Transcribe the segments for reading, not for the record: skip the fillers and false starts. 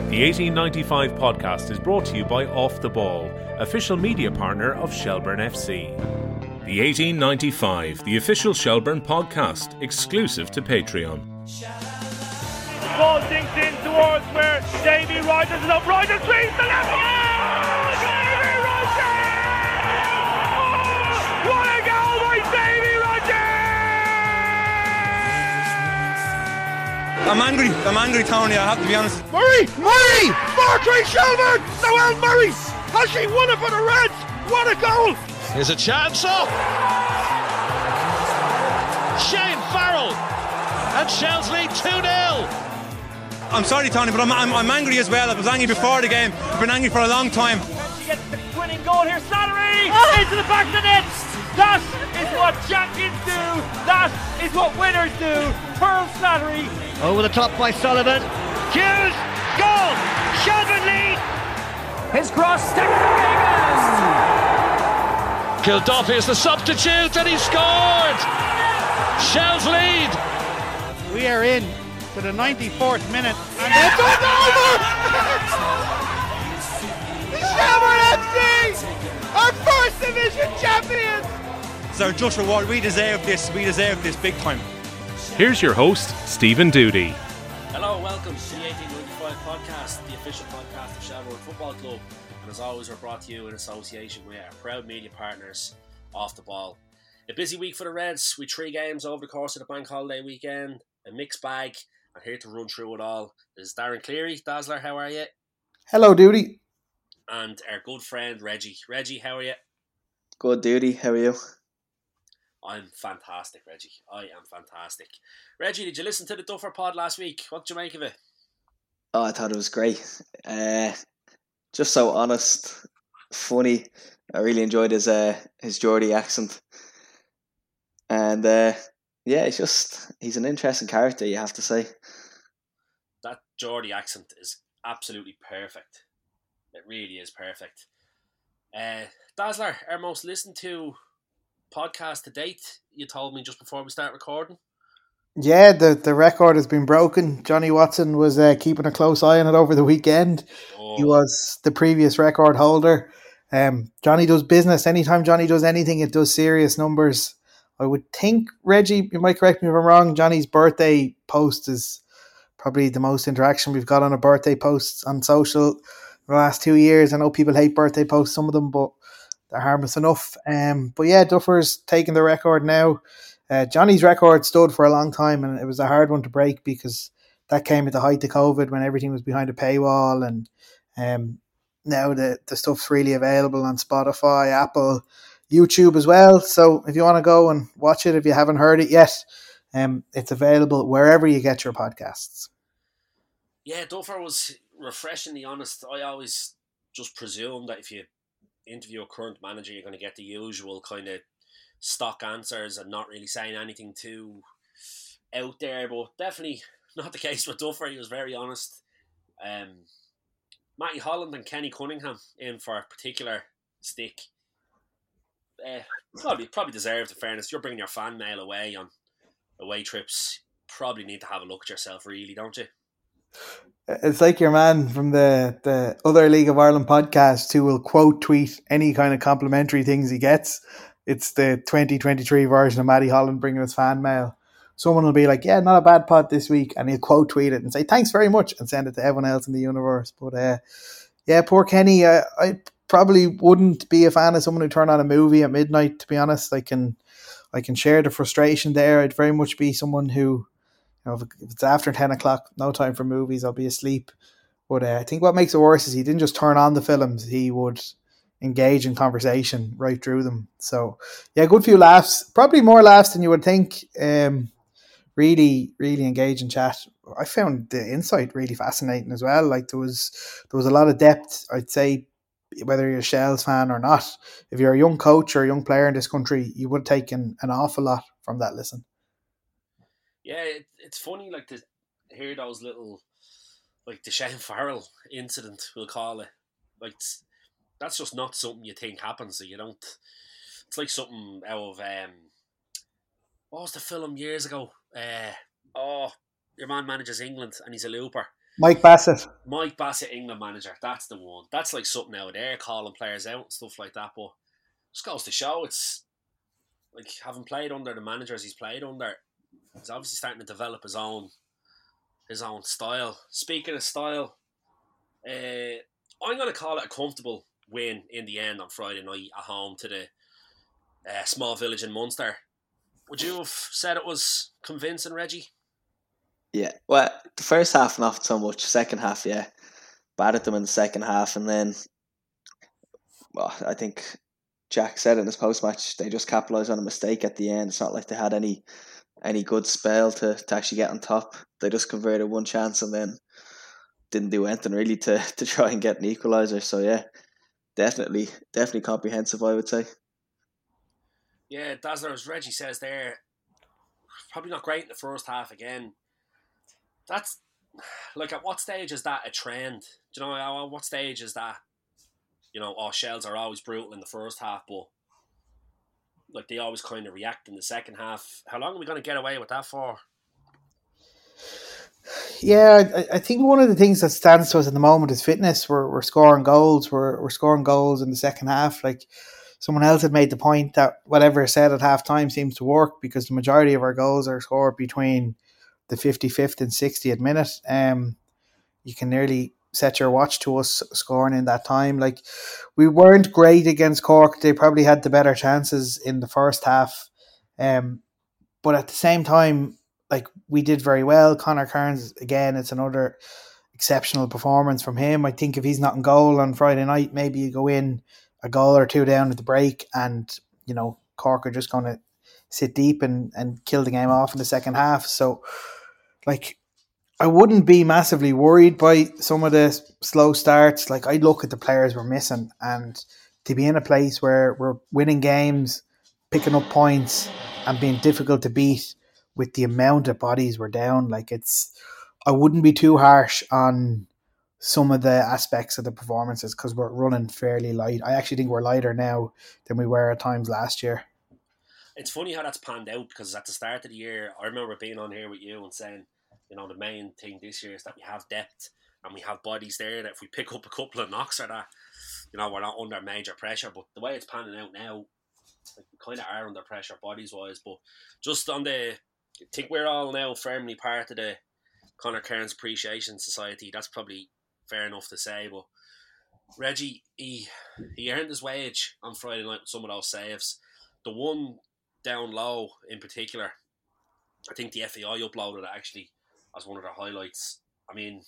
The 1895 podcast is brought to you by Off the Ball, official media partner of Shelbourne FC. The 1895, the official Shelbourne podcast, exclusive to Patreon. Ball sinks in towards where Davy Rogers is up. Rogers swings the left. Oh, Davy Rogers! Oh, what a goal by Davy Rogers! I'm angry, Tony, I have to be honest. Murray! 4-3 Shelbourne! Noel Murray! Has she won it for the Reds? What a goal! Here's a chance up! Shane Farrell! And Shells lead 2-0! I'm sorry, Tony, but I'm angry as well. I was angry before the game. I've been angry for a long time. She gets the winning goal here. Slattery into the back of the net. That is what champions do. That is what winners do. Pearl Slattery. Over the top by Sullivan. Hughes. Goal. Shelbourne lead. His cross. Stephen Gagan. Kilduff is the substitute and he scored! Shells lead. We are in to the 94th minute and it's over! Shelbourne FC are first division champions! It's our just reward. We deserve this big time. Here's your host, Stephen Doody. Hello, welcome to the 1895 podcast, the official podcast of Shelbourne Football Club. And as always, we're brought to you in association with our proud media partners, Off the Ball. A busy week for the Reds, with 3 games over the course of the bank holiday weekend, a mixed bag, and here to run through it all is Darren Cleary. Dazzler, how are you? Hello, Doody. And our good friend Reggie. Reggie, how are you? Good, Doody. How are you? I'm fantastic, Reggie. I am fantastic. Reggie, did you listen to the Duffer pod last week? What did you make of it? Oh, I thought it was great. Just so honest, funny. I really enjoyed his Geordie accent. And he's an interesting character, you have to say. That Geordie accent is absolutely perfect. It really is perfect. Dazzler, our most listened to podcast to date, you told me just before we start recording. Yeah, the record has been broken. Johnny Watson was keeping a close eye on it over the weekend. Oh. He was the previous record holder. Johnny does business. Anytime Johnny does anything, it does serious numbers. I would think, Reggie, you might correct me if I'm wrong, Johnny's birthday post is probably the most interaction we've got on a birthday post on social the last 2 years. I know people hate birthday posts, some of them, but they're harmless enough. But yeah, Duffer's taking the record now. Johnny's record stood for a long time, and it was a hard one to break because that came at the height of COVID when everything was behind a paywall, and now the stuff's really available on Spotify, Apple, YouTube as well. So if you want to go and watch it, if you haven't heard it yet, it's available wherever you get your podcasts. Yeah, Duffer was refreshingly honest. I always just presume that if you interview a current manager, you're going to get the usual kind of stock answers and not really saying anything too out there, but definitely not the case with Duffer. He was very honest. Matty Holland and Kenny Cunningham in for a particular stick. Probably deserved, in fairness. You're bringing your fan mail away on away trips. Probably need to have a look at yourself, really, don't you? It's like your man from the other League of Ireland podcast who will quote tweet any kind of complimentary things he gets. It's the 2023 version of Matty Holland bringing us fan mail. Someone will be like, yeah, not a bad pod this week, and he'll quote tweet it and say thanks very much and send it to everyone else in the universe. But yeah, poor Kenny. I probably wouldn't be a fan of someone who turned on a movie at midnight, to be honest. I can share the frustration there. I'd very much be someone who, if it's after 10 o'clock, no time for movies, I'll be asleep. But I think what makes it worse is he didn't just turn on the films, he would engage in conversation right through them. So yeah, good few laughs, probably more laughs than you would think. Really engage in chat. I found the insight really fascinating as well. Like there was a lot of depth, I'd say, whether you're a Shells fan or not. If you're a young coach or a young player in this country, you would take an awful lot from that listen. Yeah, it's funny, like, to hear those little, like, the Shane Farrell incident, we'll call it. Like, that's just not something you think happens. So you don't. It's like something out of what was the film years ago? Your man manages England and he's a looper. Mike Bassett. Mike Bassett, England manager. That's the one. That's like something out there, calling players out and stuff like that. But just goes to show, it's like, having played under the managers he's played under, he's obviously starting to develop his own style. Speaking of style, I'm going to call it a comfortable win in the end on Friday night at home to the small village in Munster. Would you have said it was convincing, Reggie? Yeah, well, the first half not so much. Second half, yeah, battered them in the second half, and then, well, I think Jack said it in his post-match, they just capitalised on a mistake at the end. It's not like they had any good spell to actually get on top. They just converted one chance and then didn't do anything really to try and get an equaliser. So yeah, definitely comprehensive, I would say. Yeah, Dazzler, as Reggie says there, probably not great in the first half again. That's, like, at what stage is that a trend? Do you know, at what stage is that, you know, Shells are always brutal in the first half, but like they always kind of react in the second half. How long are we going to get away with that for? Yeah, I think one of the things that stands to us at the moment is fitness. We're scoring goals. We're scoring goals in the second half. Like, someone else had made the point that whatever is said at half time seems to work, because the majority of our goals are scored between the 55th and 60th minute. You can nearly set your watch to us scoring in that time. Like, we weren't great against Cork. They probably had the better chances in the first half. But at the same time, like, we did very well. Conor Kearns, again, it's another exceptional performance from him. I think if he's not in goal on Friday night, maybe you go in a goal or two down at the break and, you know, Cork are just going to sit deep and kill the game off in the second half. So, like, I wouldn't be massively worried by some of the slow starts. Like, I look at the players we're missing, and to be in a place where we're winning games, picking up points and being difficult to beat with the amount of bodies we're down, like, I wouldn't be too harsh on some of the aspects of the performances, because we're running fairly light. I actually think we're lighter now than we were at times last year. It's funny how that's panned out, because at the start of the year, I remember being on here with you and saying, you know, the main thing this year is that we have depth and we have bodies there that if we pick up a couple of knocks or that, you know, we're not under major pressure. But the way it's panning out now, like, we kind of are under pressure bodies-wise. But just on I think we're all now firmly part of the Conor Kearns Appreciation Society. That's probably fair enough to say. But Reggie, he earned his wage on Friday night with some of those saves. The one down low in particular, I think the FAI uploaded it actually as one of their highlights. I mean,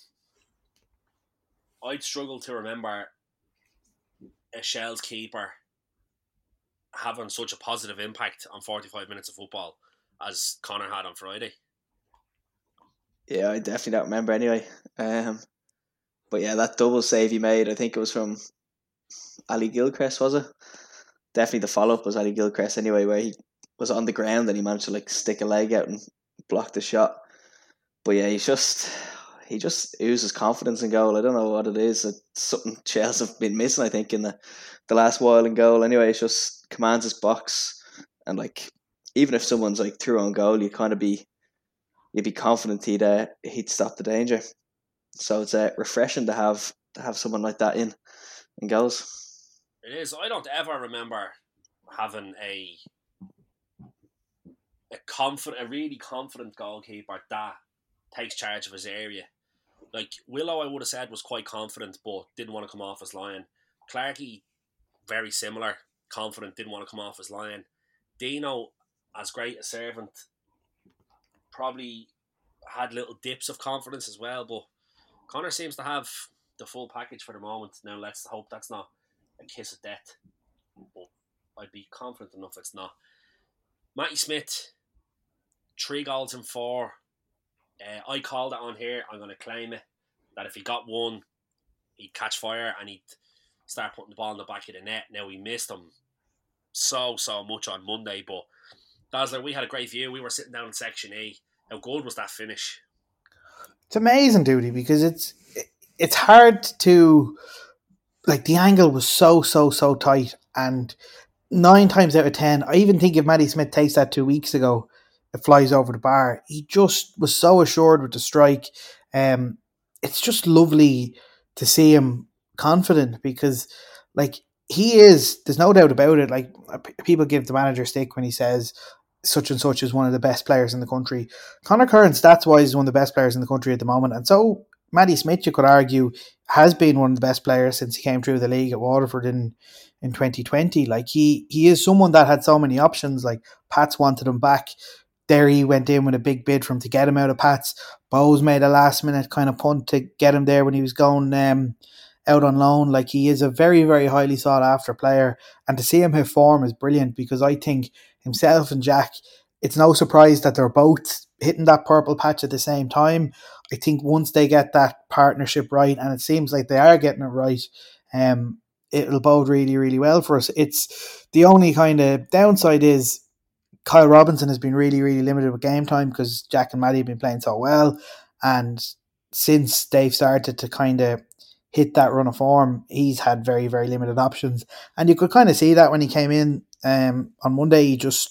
I'd struggle to remember a Shells keeper having such a positive impact on 45 minutes of football as Conor had on Friday. Yeah, I definitely don't remember anyway. But yeah, that double save he made, I think it was from Ali Gilchrist, was it? Definitely the follow-up was Ali Gilchrist anyway, where he was on the ground and he managed to, like, stick a leg out and block the shot. But yeah, he just oozes confidence in goal. I don't know what it is. It's something Chelsea have been missing, I think, in the last while in goal. Anyway, it just commands his box, and, like, even if someone's, like, through on goal, you'd be confident he'd stop the danger. So it's refreshing to have someone like that in goals. It is. I don't ever remember having a really confident goalkeeper that takes charge of his area. Like, Willow, I would have said, was quite confident but didn't want to come off his line. Clarkey, very similar, confident, didn't want to come off his line. Dino, as great a servant, probably had little dips of confidence as well, but Conor seems to have the full package for the moment. Now let's hope that's not a kiss of death, but I'd be confident enough it's not. Matty Smith, 3 goals in 4. I called it on here. I'm going to claim it, that if he got one, he'd catch fire and he'd start putting the ball in the back of the net. Now, we missed him so much on Monday, but Dazzler, we had a great view. We were sitting down in Section E. How good was that finish? It's amazing, Duty, because it's hard to, like, the angle was so tight, and 9 times out of 10, I even think if Matty Smith takes that 2 weeks ago, it flies over the bar. He just was so assured with the strike. it's just lovely to see him confident because, like, he is, there's no doubt about it. Like, people give the manager stick when he says such and such is one of the best players in the country. Conor Curran, stats-wise, is one of the best players in the country at the moment. And so Matty Smith, you could argue, has been one of the best players since he came through the league at Waterford in 2020. Like, he is someone that had so many options. Like, Pats wanted him back. Derry went in with a big bid for him to get him out of Pats. Bowes made a last-minute kind of punt to get him there when he was going out on loan. Like, he is a very, very highly sought-after player. And to see him hit form is brilliant because I think himself and Jack, it's no surprise that they're both hitting that purple patch at the same time. I think once they get that partnership right, and it seems like they are getting it right, it'll bode really, really well for us. It's the only kind of downside is Kyle Robinson has been really, really limited with game time because Jack and Matty have been playing so well. And since they've started to kind of hit that run of form, he's had very, very limited options. And you could kind of see that when he came in on Monday.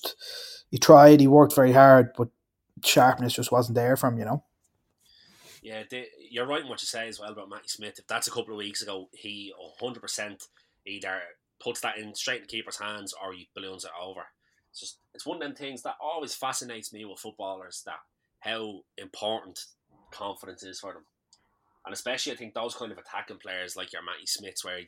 He tried, he worked very hard, but sharpness just wasn't there for him, you know. Yeah, you're right in what you say as well about Matty Smith. If that's a couple of weeks ago, he 100% either puts that in straight in the keeper's hands or he balloons it over. It's one of them things that always fascinates me with footballers, that how important confidence is for them. And especially I think those kind of attacking players like your Matty Smiths, where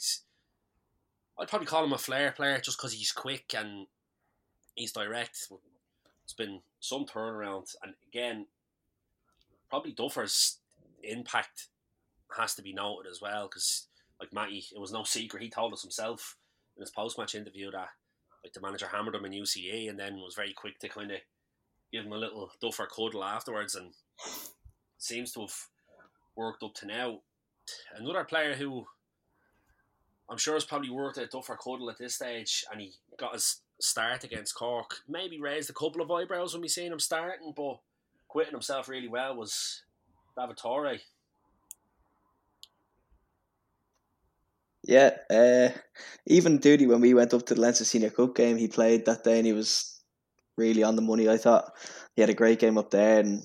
I'd probably call him a flair player just because he's quick and he's direct. It's been some turnaround, and again, probably Duffer's impact has to be noted as well, because like Matty, it was no secret, he told us himself in his post-match interview that like the manager hammered him in UCE and then was very quick to kind of give him a little Duffer cuddle afterwards, and seems to have worked up to now. Another player who I'm sure has probably worked at Duffer cuddle at this stage, and he got his start against Cork, maybe raised a couple of eyebrows when we seen him starting, but quitting himself really well, was David Torre. Yeah, even Duty, when we went up to the Leinster Senior Cup game, he played that day and he was really on the money. I thought he had a great game up there, and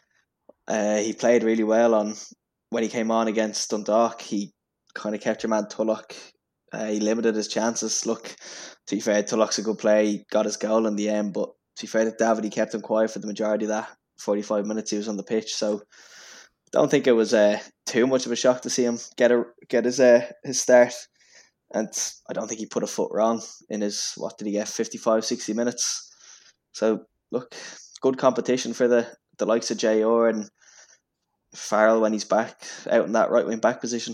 he played really well on when he came on against Dundalk. He kind of kept your man Tulloch. He limited his chances. Look, to be fair, Tulloch's a good player. He got his goal in the end, but to be fair to David, he kept him quiet for the majority of that 45 minutes he was on the pitch. So don't think it was too much of a shock to see him get his start, and I don't think he put a foot wrong in his, what did he get, 55, 60 minutes. So look, good competition for the likes of JR and Farrell when he's back out in that right wing back position.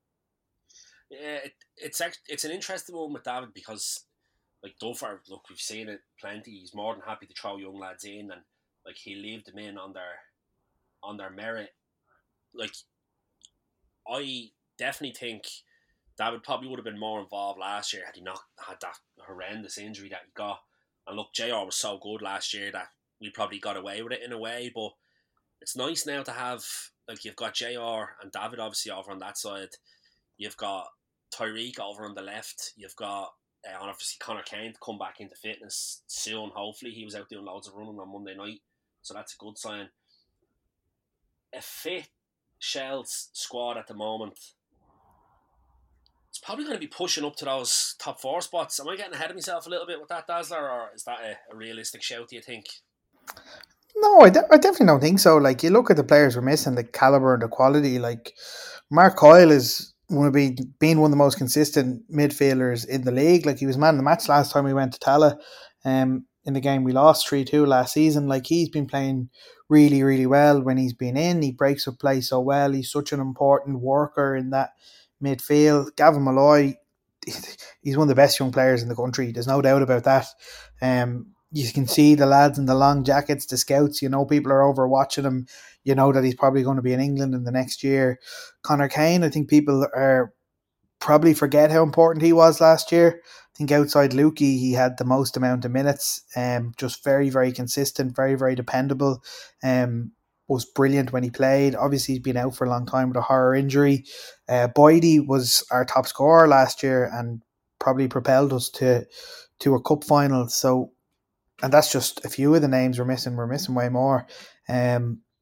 Yeah, it's an interesting one with David because like Duffer, look, we've seen it plenty. He's more than happy to throw young lads in, and like he'll leave them in on their merit. Like, I definitely think David probably would have been more involved last year had he not had that horrendous injury that he got. And look, JR was so good last year that we probably got away with it in a way, but it's nice now to have, like, you've got JR and David obviously over on that side. You've got Tyreek over on the left. You've got obviously Conor Kane to come back into fitness soon, hopefully. He was out doing loads of running on Monday night, so that's a good sign. A fit Shell's squad at the moment, it's probably going to be pushing up to those top 4 spots. Am I getting ahead of myself a little bit with that, Dazzler, or is that a realistic shout, do you think? No, I definitely don't think so. Like, you look at the players we're missing, the calibre and the quality. Like, Mark Coyle is being one of the most consistent midfielders in the league. Like, he was man of the match last time we went to Tala in the game we lost 3-2 last season. Like, he's been playing really, really well when he's been in. He breaks up play so well. He's such an important worker in that midfield. Gavin Malloy, he's one of the best young players in the country. There's no doubt about that. You can see the lads in the long jackets, the scouts, you know, people are over watching him. You know that he's probably going to be in England in the next year. Conor Kane, I think people are probably forget how important he was last year. I think outside Lukey, he had the most amount of minutes. Just very, very consistent, very, very dependable. Was brilliant when he played. Obviously, he's been out for a long time with a horror injury. Boydie was our top scorer last year and probably propelled us to a cup final. So, and that's just a few of the names we're missing. We're missing way more.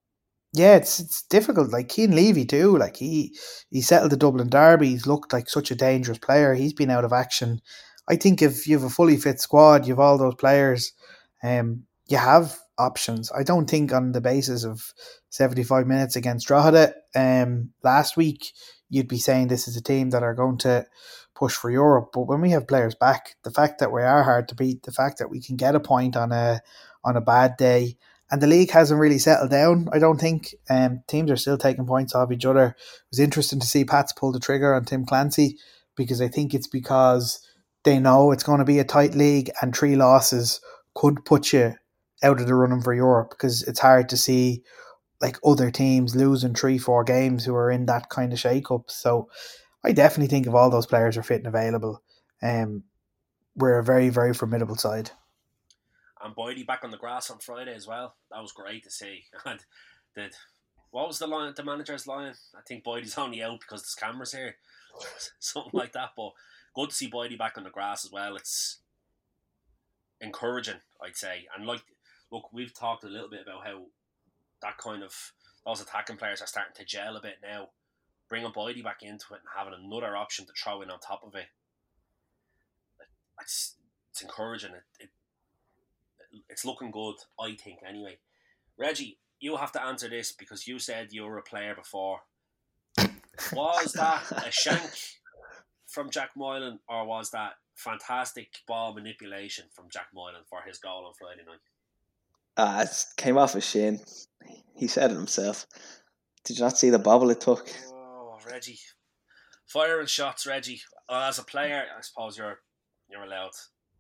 Yeah, it's difficult. Like Keane Levy too. Like he settled the Dublin Derby. He's looked like such a dangerous player. He's been out of action. I think if you have a fully fit squad, you have all those players. You have options. I don't think on the basis of 75 minutes against Drogheda last week, you'd be saying this is a team that are going to push for Europe. But when we have players back, the fact that we are hard to beat, the fact that we can get a point on a bad day, and the league hasn't really settled down, I don't think. Teams are still taking points off each other. It was interesting to see Pats pull the trigger on Tim Clancy, because I think it's because they know it's going to be a tight league and 3 losses could put you out of the running for Europe, because it's hard to see like other teams losing 3-4 games who are in that kind of shake-up. So I definitely think if all those players are fit and available, we're a very, very formidable side. And Boydie back on the grass on Friday as well. That was great to see. And what was the manager's line? I think Boydie's only out because there's cameras here. Something like that. But good to see Boydie back on the grass as well. It's encouraging, I'd say. And look, we've talked a little bit about how those attacking players are starting to gel a bit now. Bringing Boydie back into it and having another option to throw in on top of it. It's encouraging. It's looking good, I think, anyway. Reggie, you have to answer this because you said you were a player before. Was that a shank from Jack Moylan, or was that fantastic ball manipulation from Jack Moylan for his goal on Friday night? It came off a shin. He said it himself. Did you not see the bobble it took? Oh, Reggie. Firing shots, Reggie. As a player, I suppose you're allowed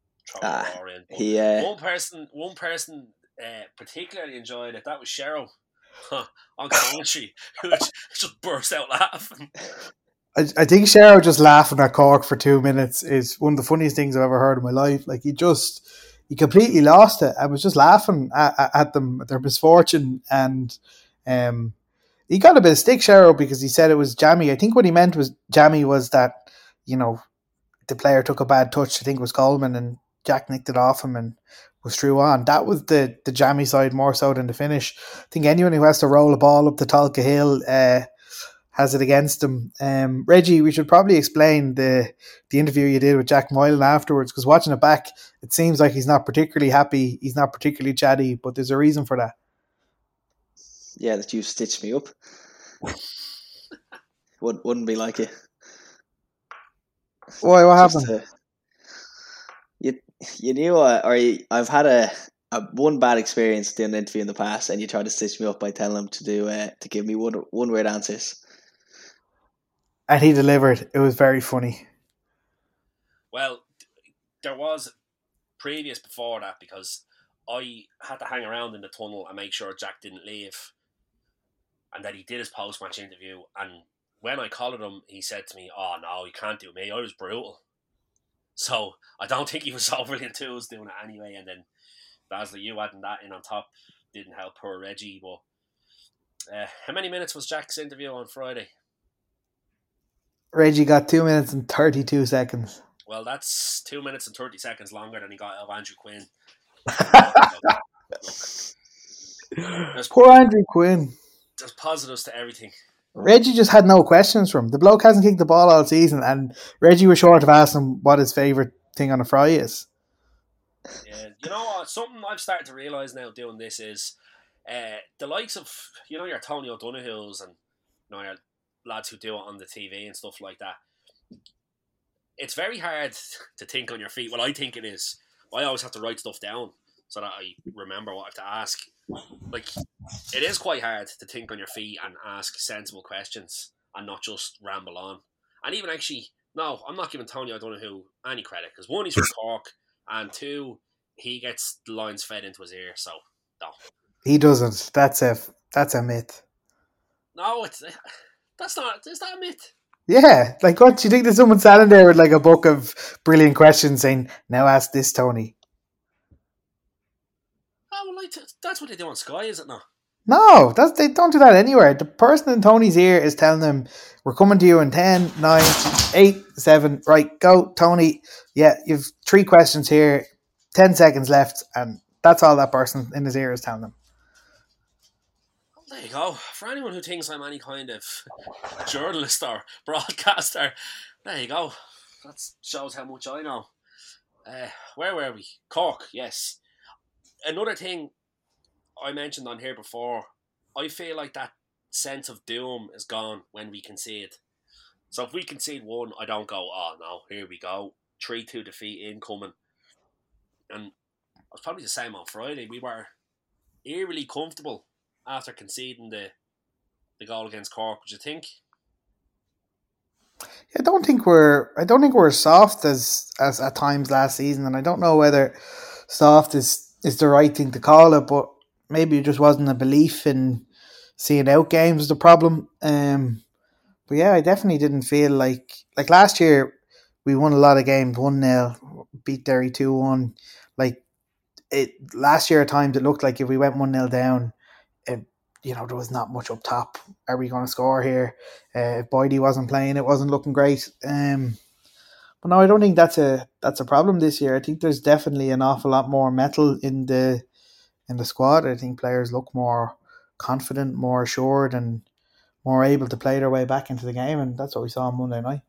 in. One person particularly enjoyed it. That was Cheryl on commentary, who just burst out laughing. I think Cheryl just laughing at Cork for 2 minutes is one of the funniest things I've ever heard in my life. Like he completely lost it. I was just laughing at them, at their misfortune, and he got a bit of stick, Cheryl, because he said it was jammy. I think what he meant was jammy was that, the player took a bad touch. I think it was Coleman, and Jack nicked it off him and was through on. That was the jammy side more so than the finish. I think anyone who has to roll a ball up the Tolka Hill has it against him. Reggie, we should probably explain the interview you did with Jack Moylan afterwards, because watching it back, it seems like he's not particularly happy. He's not particularly chatty, but there's a reason for that. Yeah, that you stitched me up. Wouldn't be like it. Why? What happened? You knew, I've had a one bad experience doing an interview in the past, and you tried to stitch me up by telling him to give me one word answers. And he delivered. It was very funny. Well, there was previous before that, because I had to hang around in the tunnel and make sure Jack didn't leave, and that he did his post-match interview. And when I collared him, he said to me, "Oh no, you can't do me. I was brutal." So I don't think he was overly enthused doing it anyway. And then Basley, you adding that in on top didn't help poor Reggie. But how many minutes was Jack's interview on Friday? Reggie got 2 minutes and 32 seconds. Well, that's 2 minutes and 30 seconds longer than he got of Andrew Quinn. Poor Andrew Quinn. There's positives to everything. Reggie just had no questions from him. The bloke hasn't kicked the ball all season, and Reggie was short of asking him what his favourite thing on a fry is. Yeah, you know what? Something I've started to realise now doing this is the likes of, your Tony O'Donoghue's and your lads who do it on the TV and stuff like that. It's very hard to think on your feet. Well, I think it is. I always have to write stuff down so that I remember what I have to ask. Like, it is quite hard to think on your feet and ask sensible questions and not just ramble on. And even actually, no, I'm not giving Tony O'Donoghue any credit, because one, he's from Cork, and two, he gets the lines fed into his ear. So no, he doesn't. That's a myth. No, that's not. Is that a myth? Yeah, like what? Do you think there's someone standing there with like a book of brilliant questions saying, "Now ask this, Tony"? Oh, well, that's what they do on Sky, is it not? No, they don't do that anywhere. The person in Tony's ear is telling them, "We're coming to you in 10, 9, 8, 7, right, go, Tony. Yeah, you've 3 questions here, 10 seconds left," and that's all that person in his ear is telling them. There you go. For anyone who thinks I'm any kind of journalist or broadcaster, there you go. That shows how much I know. Where were we? Cork, yes. Another thing I mentioned on here before, I feel like that sense of doom is gone when we concede. So if we concede one, I don't go, oh no, here we go. 3-2 defeat incoming. And it was probably the same on Friday. We were eerily comfortable after conceding the goal against Cork. Would you think? I don't think we're soft as at times last season, and I don't know whether soft is the right thing to call it, but maybe it just wasn't a belief in seeing out games was the problem. But yeah, I definitely didn't feel like last year we won a lot of games 1-0, beat Derry 2-1. Last year at times it looked like if we went 1-0 down, there was not much up top. Are we going to score here? If Boydie wasn't playing, it wasn't looking great. But no, I don't think that's a problem this year. I think there's definitely an awful lot more metal in the squad. I think players look more confident, more assured, and more able to play their way back into the game, and that's what we saw on Monday night.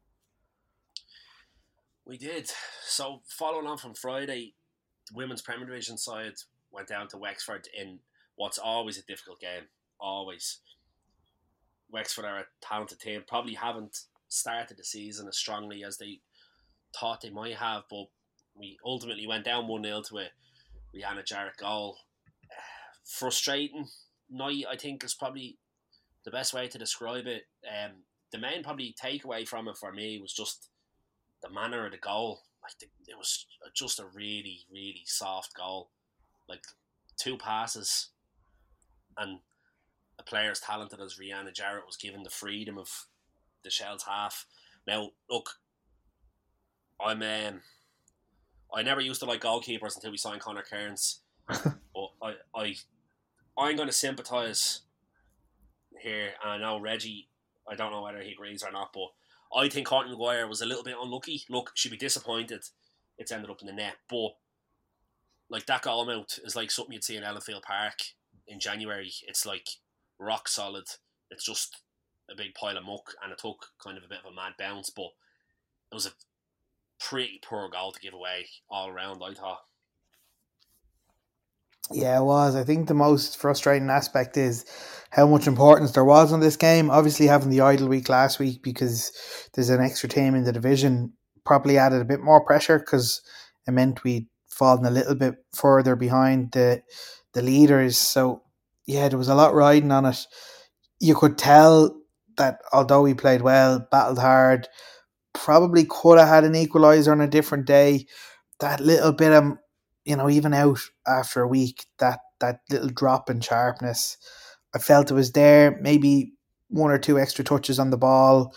We did. So following on from Friday, the Women's Premier Division side went down to Wexford in what's always a difficult game. Always. Wexford are a talented team. Probably haven't started the season as strongly as they thought they might have, but we ultimately went down 1-0 to a Rihanna Jarrett goal. Frustrating night, I think, is probably the best way to describe it. The main probably takeaway from it for me was just the manner of the goal. It was just a really, really soft goal. 2 passes, and a player as talented as Rihanna Jarrett was given the freedom of the Shells half. Now, look, I never used to like goalkeepers until we signed Conor Kearns. But I'm going to sympathise here. And I know Reggie, I don't know whether he agrees or not, but I think Courtney Maguire was a little bit unlucky. Look, she'd be disappointed it's ended up in the net, but that goal out is like something you'd see in Ellenfield Park in January. It's rock solid. It's just a big pile of muck, and it took kind of a bit of a mad bounce, but it was a pretty poor goal to give away all around, I thought. Yeah, it was. I think the most frustrating aspect is how much importance there was on this game. Obviously, having the idle week last week because there's an extra team in the division probably added a bit more pressure because it meant we'd fallen a little bit further behind the leaders. So, yeah, there was a lot riding on it. You could tell that although we played well, battled hard, probably could have had an equaliser on a different day. That little bit of, even out after a week, that little drop in sharpness, I felt it was there. Maybe 1 or 2 extra touches on the ball.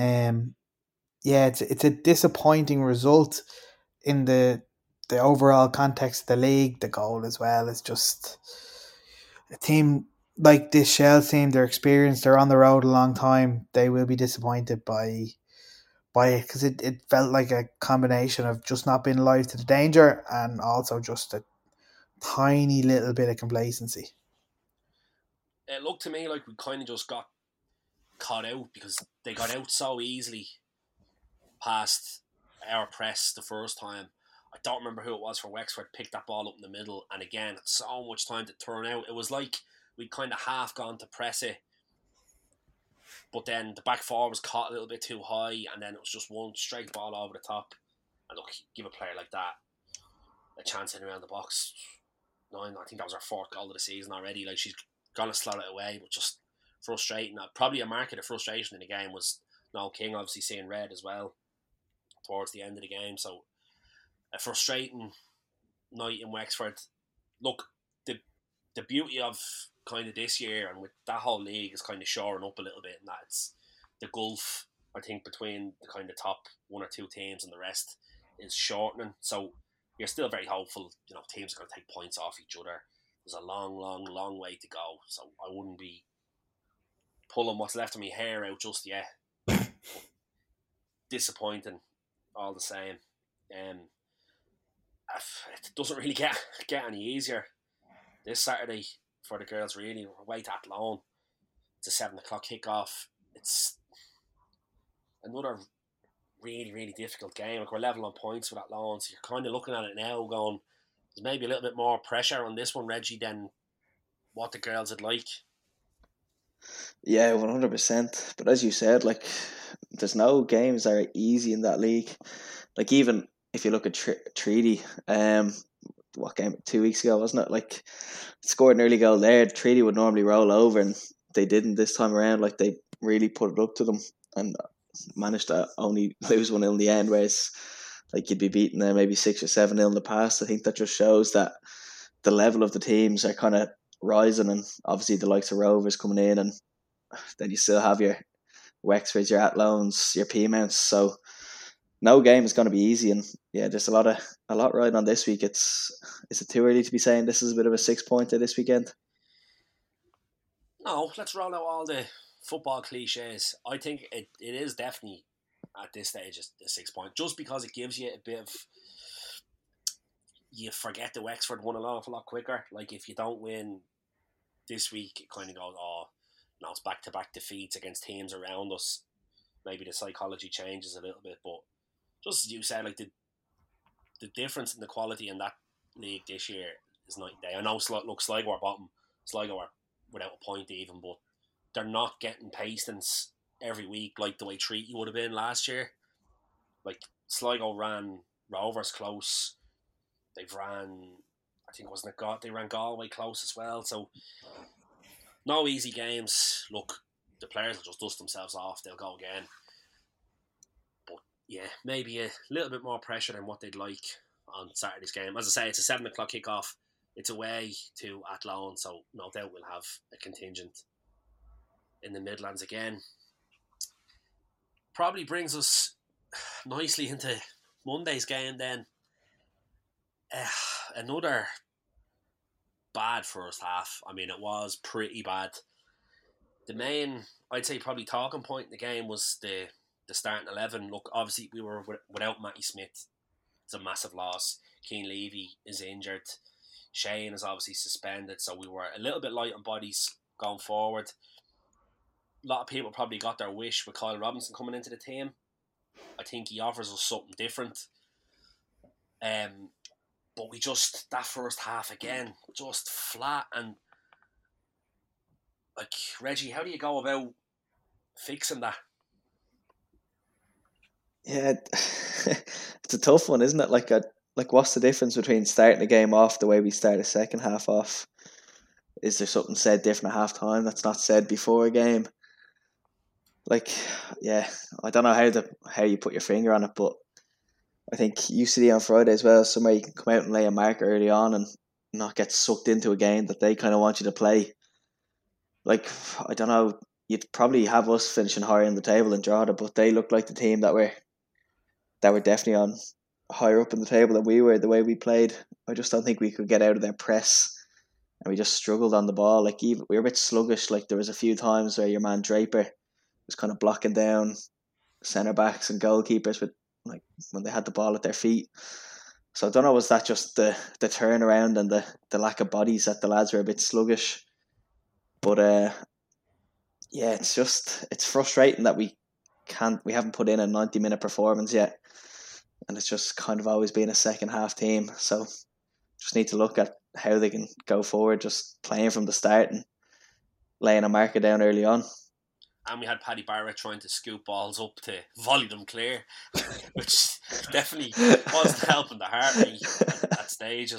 It's a disappointing result in the overall context of the league. The goal as well is just a team like this Shells team. They're experienced. They're on the road a long time. They will be disappointed by it because it felt like a combination of just not being alive to the danger and also just a tiny little bit of complacency. It looked to me like we kind of just got caught out because they got out so easily past our press the first time. I don't remember who it was for Wexford picked that ball up in the middle, and again, so much time to turn out. It was like we'd kind of half gone to press it, but then the back four was caught a little bit too high, and then it was just one straight ball over the top. And look, give a player like that a chance in around the box. I think that was her 4th goal of the season already. She's gonna slot it away, but just frustrating. Probably a mark of the frustration in the game was Noel King obviously seeing red as well towards the end of the game. So a frustrating night in Wexford. Look, the beauty of kind of this year and with that whole league is kind of shoring up a little bit, and that's the gulf, I think, between the kind of top 1 or 2 teams and the rest is shortening. So you're still very hopeful, teams are going to take points off each other. There's a long, long, long way to go. So I wouldn't be pulling what's left of my hair out just yet. Disappointing all the same. It doesn't really get any easier. This Saturday, for the girls, really. We're away to Athlone. It's a 7 o'clock kickoff. It's another really, really difficult game. Like, we're level on points with Athlone, so you're kind of looking at it now going, there's maybe a little bit more pressure on this one, Reggie, than what the girls would like. Yeah, 100%. But as you said, like, there's no games that are easy in that league. Like, even if you look at Treaty, what game, 2 weeks ago, wasn't it? Like, scored an early goal there. Treaty would normally roll over, and they didn't this time around. Like, they really put it up to them and managed to only lose 1-0 in the end, whereas like you'd be beating them maybe 6 or 7-0 in the past. I think that just shows that the level of the teams are kind of rising, and obviously the likes of Rovers coming in, and then you still have your Wexfords, your Atlones, your Peamounts. So no game is going to be easy, and yeah, there's a lot riding on this week. Is it too early to be saying this is a bit of a 6-pointer this weekend? No, let's roll out all the football cliches. I think it is definitely at this stage a 6 point, just because it gives you a bit of, you forget the Wexford won an awful lot quicker. Like, if you don't win this week, it kind of goes, oh, no, it's back-to-back defeats against teams around us. Maybe the psychology changes a little bit, but just as you said, like, the difference in the quality in that league this year is night and day. I know, look, Sligo are bottom, Sligo are without a point even, but they're not getting pastings every week like the way Treaty would have been last year. Like, Sligo ran Rovers close. They've ran, I think, wasn't it they ran Galway close as well. So no easy games. Look, the players will just dust themselves off. They'll go again. But yeah, maybe a little bit more pressure than what they'd like on Saturday's game. As I say, it's a 7 o'clock kickoff. It's away to Athlone, so no doubt we'll have a contingent in the Midlands again. Probably brings us nicely into Monday's game then. Another bad first half. I mean, it was pretty bad. The main, I'd say, probably talking point in the game was the starting 11. Look, obviously we were without Matty Smith. It's a massive loss. Keane Levy is injured. Shane is obviously suspended, so we were a little bit light on bodies going forward. A lot of people probably got their wish with Kyle Robinson coming into the team. I think he offers us something different. But we just, that first half again, just flat. And like, Reggie, how do you go about fixing that? Yeah, it's a tough one, isn't it? Like, what's the difference between starting the game off the way we start the second half off? Is there something said different at half time that's not said before a game? Like, yeah, I don't know how you put your finger on it, but I think UCD on Friday as well, somewhere you can come out and lay a mark early on and not get sucked into a game that they kind of want you to play. Like, I don't know, you'd probably have us finishing higher in the table than Drogheda, but they look like the team that were definitely on higher up in the table than we were, the way we played. I just don't think we could get out of their press, and we just struggled on the ball. Like, even we were a bit sluggish. Like, there was a few times where your man Draper was kind of blocking down centre backs and goalkeepers with, like, when they had the ball at their feet. So I don't know, was that just the turnaround and the lack of bodies that the lads were a bit sluggish? But yeah, it's frustrating that we haven't put in a 90-minute performance yet, and it's just kind of always been a second half team. So just need to look at how they can go forward, just playing from the start and laying a marker down early on. And we had Paddy Barrett trying to scoop balls up to volley them clear, which definitely wasn't helping the heartbeat at that stage.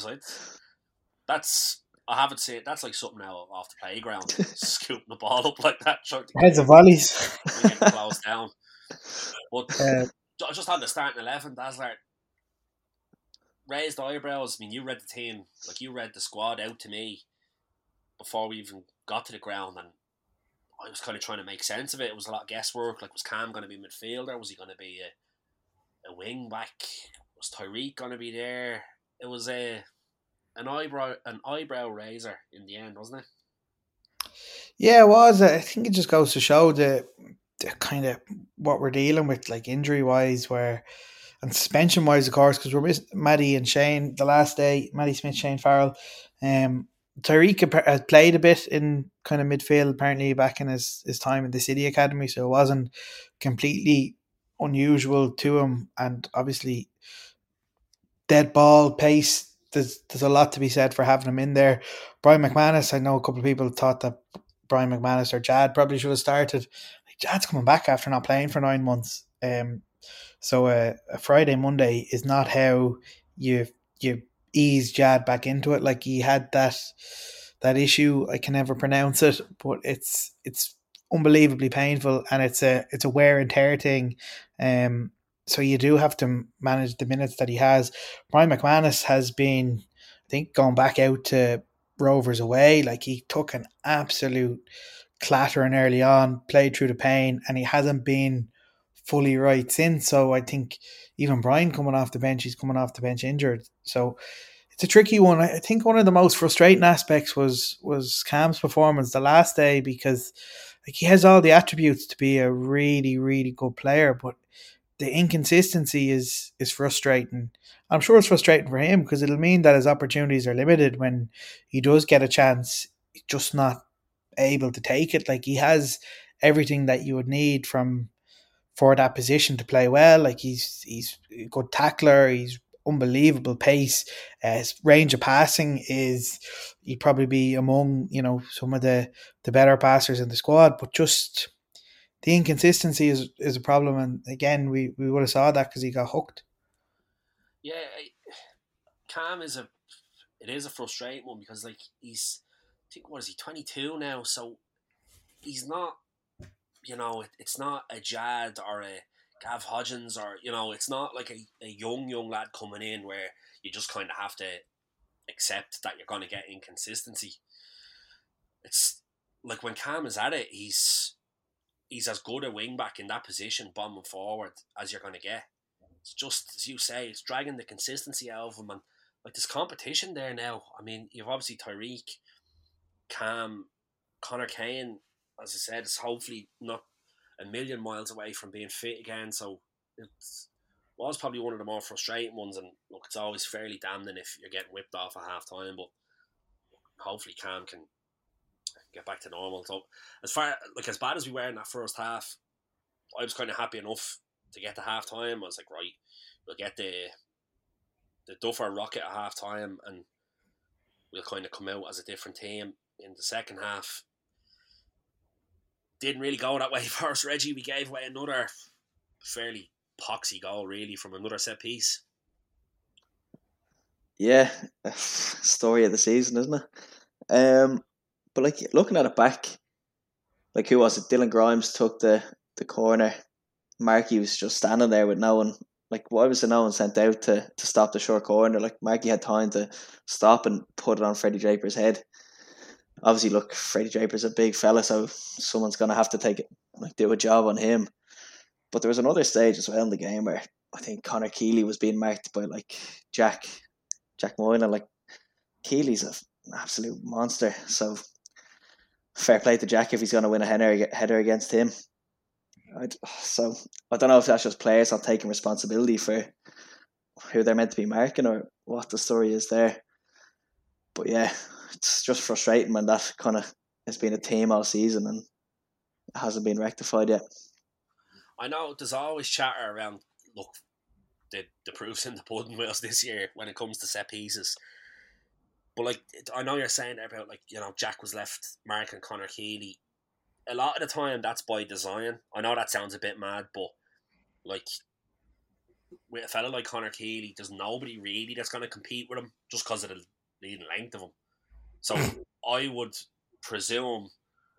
I haven't seen it. That's like something now off the playground, scooping the ball up like that. Heads of volleys. Getting closed down. But just on the starting 11, Dazzler, raised eyebrows. I mean, you read the team, like you read the squad out to me before we even got to the ground, and I was kind of trying to make sense of it. It was a lot of guesswork. Like, was Cam going to be a midfielder? Was he going to be a wing back? Was Tyreek going to be there? It was an eyebrow raiser in the end, wasn't it? Yeah, it was. I think it just goes to show the kind of what we're dealing with, like, injury wise, and suspension wise, of course, because we're missing Maddie and Shane the last day. Maddie Smith, Shane Farrell. Tyreek has played a bit in kind of midfield, apparently back in his time in the City Academy, so it wasn't completely unusual to him. And obviously, dead ball pace. There's a lot to be said for having him in there. Brian McManus, I know a couple of people thought that Brian McManus or Jad probably should have started. Jad's coming back after not playing for 9 months. So a Friday, Monday is not how you ease Jad back into it. Like, he had that issue. I can never pronounce it, but it's unbelievably painful, and it's a wear and tear thing. So you do have to manage the minutes that he has. Brian McManus has been, I think, going back out to Rovers away. Like, he took an absolute clattering early on, played through the pain, and he hasn't been fully right since. So I think even Brian coming off the bench, he's coming off the bench injured. So it's a tricky one. I think one of the most frustrating aspects was Cam's performance the last day, because like, he has all the attributes to be a really, really good player, but the inconsistency is frustrating. I'm sure it's frustrating for him, because it'll mean that his opportunities are limited when he does get a chance. He's just not able to take it. Like, he has everything that you would need for that position to play well. Like, he's a good tackler, he's unbelievable pace, his range of passing is, he'd probably be among, some of the better passers in the squad, but just the inconsistency is a problem. And again, we would have saw that because he got hooked. Yeah, Cam is a frustrating one, because like, he's, I think, what is he, 22 now, so he's not, it's not a Jad or a Gav Hodgins, or it's not like a young lad coming in where you just kind of have to accept that you're going to get inconsistency. It's like, when Cam is at it, he's as good a wing back in that position, bombing forward, as you're going to get. It's just, as you say, it's dragging the consistency out of him, and like, there's competition there now. I mean, you've obviously Tyreek, Cam, Connor Kane, as I said, is hopefully not a million miles away from being fit again, so it was probably one of the more frustrating ones. And look, it's always fairly damning if you're getting whipped off at half time, but hopefully Cam can get back to normal. So as bad as we were in that first half, I was kind of happy enough to get to half time. I was like, right, we'll get the Duffer rocket at half time, and we'll kind of come out as a different team. In the second half, didn't really go that way for us, Reggie. We gave away another fairly poxy goal, really, from another set piece. Yeah, story of the season, isn't it? But like, looking at it back, like, who was it? Dylan Grimes took the corner. Markey was just standing there with no one. Like, why was there no one sent out to stop the short corner? Like, Markey had time to stop and put it on Freddie Draper's head. Obviously, look, Freddie Draper's a big fella, so someone's going to have to take it, like, do a job on him. But there was another stage as well in the game where I think Connor Keeley was being marked by, like, Jack Moylan. Like, Keeley's an absolute monster, so fair play to Jack if he's going to win a header against him. So I don't know if that's just players not taking responsibility for who they're meant to be marking, or what the story is there. But yeah, it's just frustrating when that kind of has been a theme all season and it hasn't been rectified yet. I know there's always chatter around, look, the proof's in the pudding with us this year when it comes to set pieces. But like, I know you're saying about, like, Jack was left marking Connor Keeley. A lot of the time that's by design. I know that sounds a bit mad, but like, with a fella like Connor Keeley, there's nobody really that's going to compete with him just because of the leading length of him. So I would presume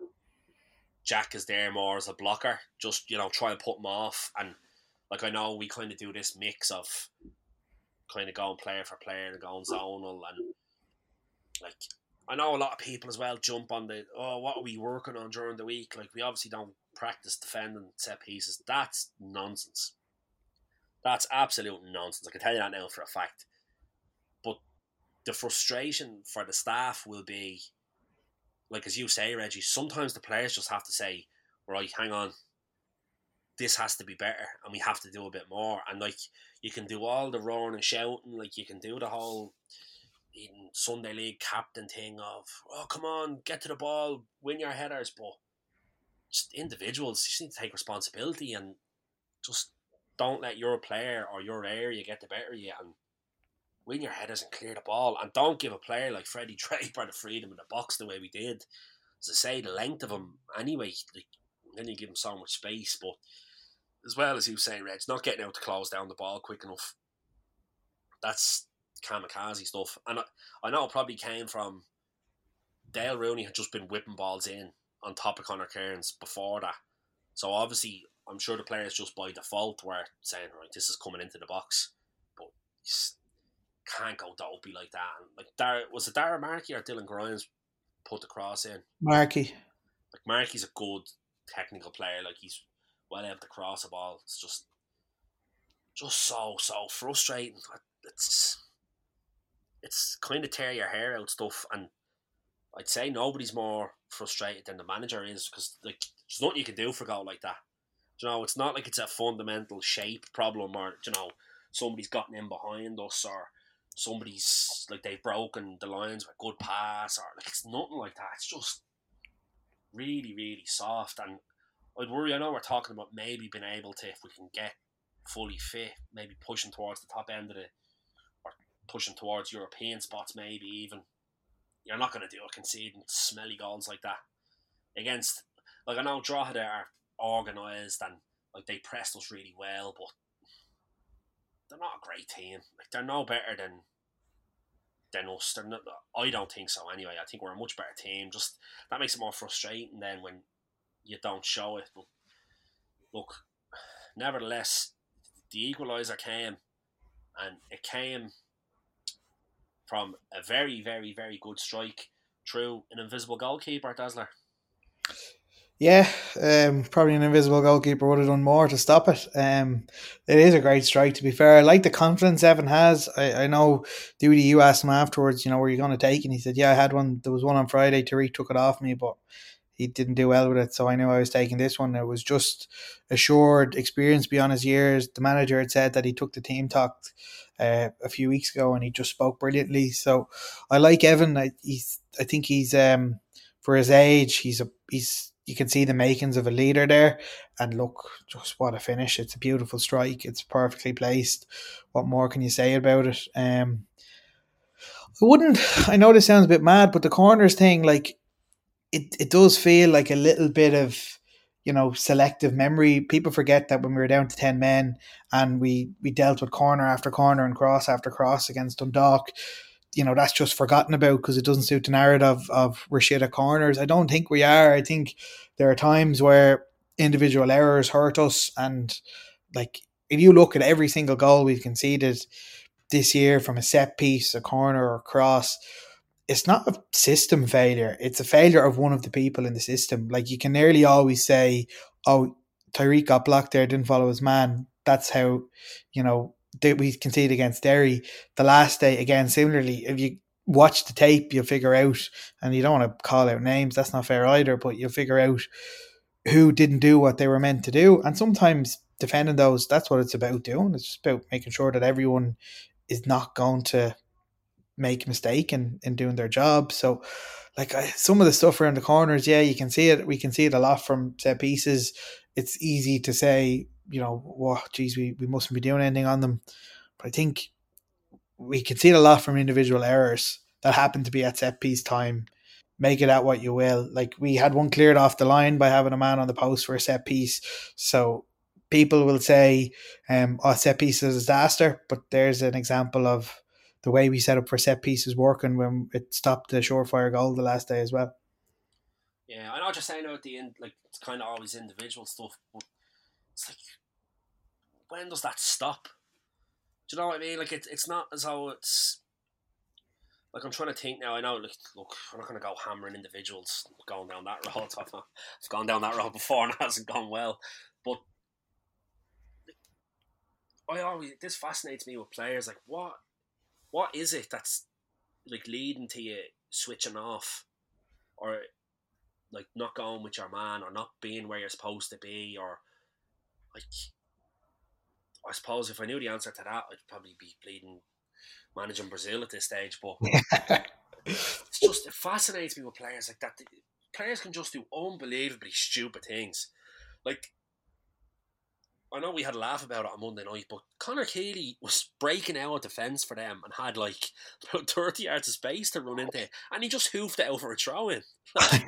Jack is there more as a blocker, just, try and put him off. And like, I know we kind of do this mix of kind of going player for player and going zonal, and like, I know a lot of people as well jump on what are we working on during the week? Like, we obviously don't practice defending set pieces. That's nonsense. That's absolute nonsense. I can tell you that now for a fact. But the frustration for the staff will be, like, as you say, Reggie, sometimes the players just have to say, right, hang on, this has to be better and we have to do a bit more. And like, you can do all the roaring and shouting, like, you can do the whole even Sunday League captain thing of, oh, come on, get to the ball, win your headers. But just individuals, you just need to take responsibility and just don't let your player or your area get the better of you and win your headers and clear the ball. And don't give a player like Freddie Draper the freedom in the box the way we did. As I say, the length of him anyway, like, then you give him so much space. But as well as you say, Reg, not getting out to close down the ball quick enough. That's kamikaze stuff. And I know it probably came from Dale Rooney had just been whipping balls in on top of Conor Kearns before that. So obviously, I'm sure the players just by default were saying, right, this is coming into the box. But you just can't go dopey like that. And like was it Dara Markey or Dylan Grimes put the cross in? Markey. Like Markey's a good technical player. Like he's well able to cross a ball. It's just so frustrating. It's kind of tear your hair out stuff, and I'd say nobody's more frustrated than the manager is, because like there's nothing you can do for a goal like that. You know, it's not like it's a fundamental shape problem, or you know, somebody's gotten in behind us, or somebody's like they've broken the lines with a good pass, or like it's nothing like that. It's just really, really soft, and I'd worry. I know we're talking about maybe being able to, if we can get fully fit, maybe pushing towards the top end of or pushing towards European spots, maybe even. You're not going to do it conceding smelly goals like that against, like, I know Drogheda are organised and like they pressed us really well, but they're not a great team. Like, they're no better than us. They're not, I don't think so anyway. I think we're a much better team. Just that makes it more frustrating then when you don't show it. But look, nevertheless, the equaliser came, and it came from a very, very, very good strike through an invisible goalkeeper, Dazzler. Yeah, probably an invisible goalkeeper would have done more to stop it. It is a great strike, to be fair. I like the confidence Evan has. I know, Duty, you asked him afterwards, you know, were you going to take? And he said, yeah, I had one. There was one on Friday. Tariq took it off me, but he didn't do well with it, so I knew I was taking this one. It was just assured experience beyond his years. The manager had said that he took the team talk a few weeks ago, and he just spoke brilliantly. So I like Evan. I think he's for his age, he's you can see the makings of a leader there. And look, just what a finish! It's a beautiful strike. It's perfectly placed. What more can you say about it? I know this sounds a bit mad, but the corners thing, like, it does feel like a little bit of, you know, selective memory. People forget that when we were down to 10 men and we dealt with corner after corner and cross after cross against Dundalk, you know, that's just forgotten about because it doesn't suit the narrative of we're shit at corners. I don't think we are. I think there are times where individual errors hurt us, and like, if you look at every single goal we've conceded this year from a set piece, a corner, or a cross, it's not a system failure. It's a failure of one of the people in the system. Like, you can nearly always say, oh, Tyreek got blocked there, didn't follow his man. That's how, you know, we conceded against Derry. The last day, again, similarly, if you watch the tape, you'll figure out, and you don't want to call out names, that's not fair either, but you'll figure out who didn't do what they were meant to do. And sometimes defending those, that's what it's about doing. It's just about making sure that everyone is not going to make a mistake in doing their job. So, like, some of the stuff around the corners, yeah, you can see it. We can see it a lot from set pieces. It's easy to say, you know, well, geez, we mustn't be doing anything on them. But I think we can see it a lot from individual errors that happen to be at set piece time. Make it at what you will. Like, we had one cleared off the line by having a man on the post for a set piece. So people will say, set piece is a disaster. But there's an example of the way we set up for set pieces working when it stopped the surefire goal the last day as well. Yeah, I know what you're saying at the end, like, it's kind of always individual stuff, but it's like, when does that stop? Do you know what I mean? Like, it's not as though it's, like, I'm trying to think now. I know, like, look, we're not going to go hammering individuals going down that road. I've gone down that road before and it hasn't gone well. But this fascinates me with players. Like, what is it that's, like, leading to you switching off, or like not going with your man, or not being where you're supposed to be? Or, like, I suppose if I knew the answer to that, I'd probably be bleeding managing Brazil at this stage. But it fascinates me with players like that. Players can just do unbelievably stupid things. Like, I know we had a laugh about it on Monday night, but Conor Keeley was breaking out of defence for them and had like about 30 yards of space to run into, and he just hoofed it over a throw-in. Like,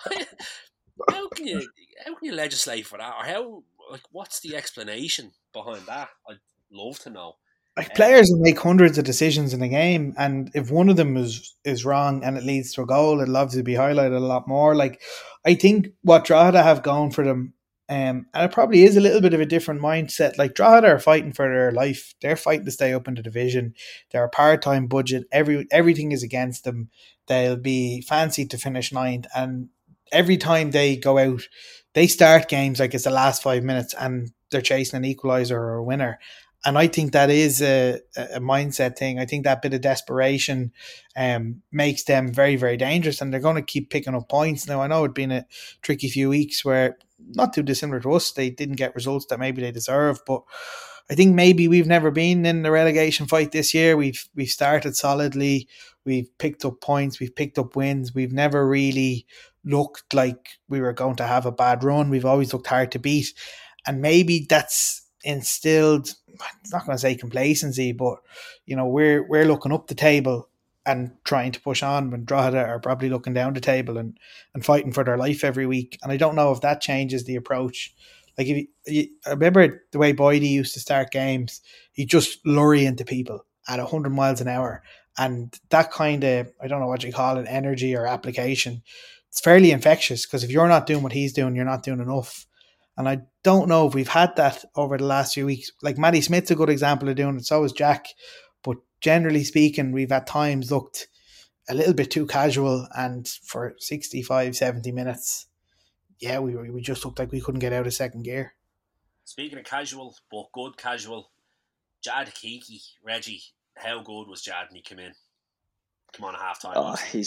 how can you legislate for that, or what's the explanation behind that? I'd love to know. Like, players will make hundreds of decisions in a game, and if one of them is wrong and it leads to a goal, it'll obviously be highlighted a lot more. Like, I think what Drogheda have going for them, and it probably is a little bit of a different mindset. Like, Drogheda are fighting for their life. They're fighting to stay up in the division. They're a part-time budget. Everything is against them. They'll be fancied to finish ninth, and every time they go out, they start games like it's the last 5 minutes and they're chasing an equaliser or a winner. And I think that is a mindset thing. I think that bit of desperation makes them very, very dangerous, and they're going to keep picking up points. Now, I know it's been a tricky few weeks where, not too dissimilar to us, they didn't get results that maybe they deserve, but I think maybe we've never been in the relegation fight this year. We've started solidly. We've picked up points. We've picked up wins. We've never really looked like we were going to have a bad run. We've always looked hard to beat, and maybe that's instilled, I'm not going to say complacency, but we're looking up the table and trying to push on when Drogheda are probably looking down the table and fighting for their life every week. And I don't know if that changes the approach. Like, I remember the way Boydie used to start games, he'd just lurry into people at 100 miles an hour. And that kind of, I don't know what you call it, energy or application, it's fairly infectious, because if you're not doing what he's doing, you're not doing enough. And I don't know if we've had that over the last few weeks. Like, Matty Smith's a good example of doing it, so is Jack. But generally speaking, we've at times looked a little bit too casual, and for 65, 70 minutes, yeah, we just looked like we couldn't get out of second gear. Speaking of casual, but good casual, Jad Kiki, Reggie, how good was Jad when he came in? Come on, at half time. Oh, he's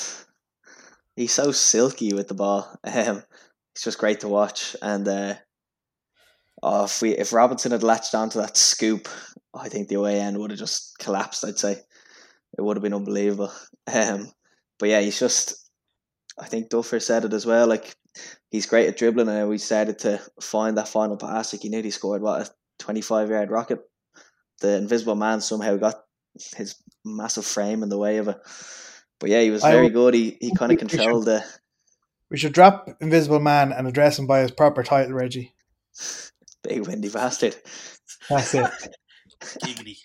so silky with the ball. It's just great to watch. And if Robinson had latched onto that scoop, I think the away end would have just collapsed, I'd say. It would have been unbelievable. But yeah, he's just, I think Duffer said it as well, like, he's great at dribbling, and we started to find that final pass. Like, he nearly scored, a 25-yard rocket. The invisible man somehow got his massive frame in the way of it. But yeah, he was very good. He kind of controlled the... We should drop Invisible Man and address him by his proper title, Reggie. Big windy bastard. That's it. Giggity.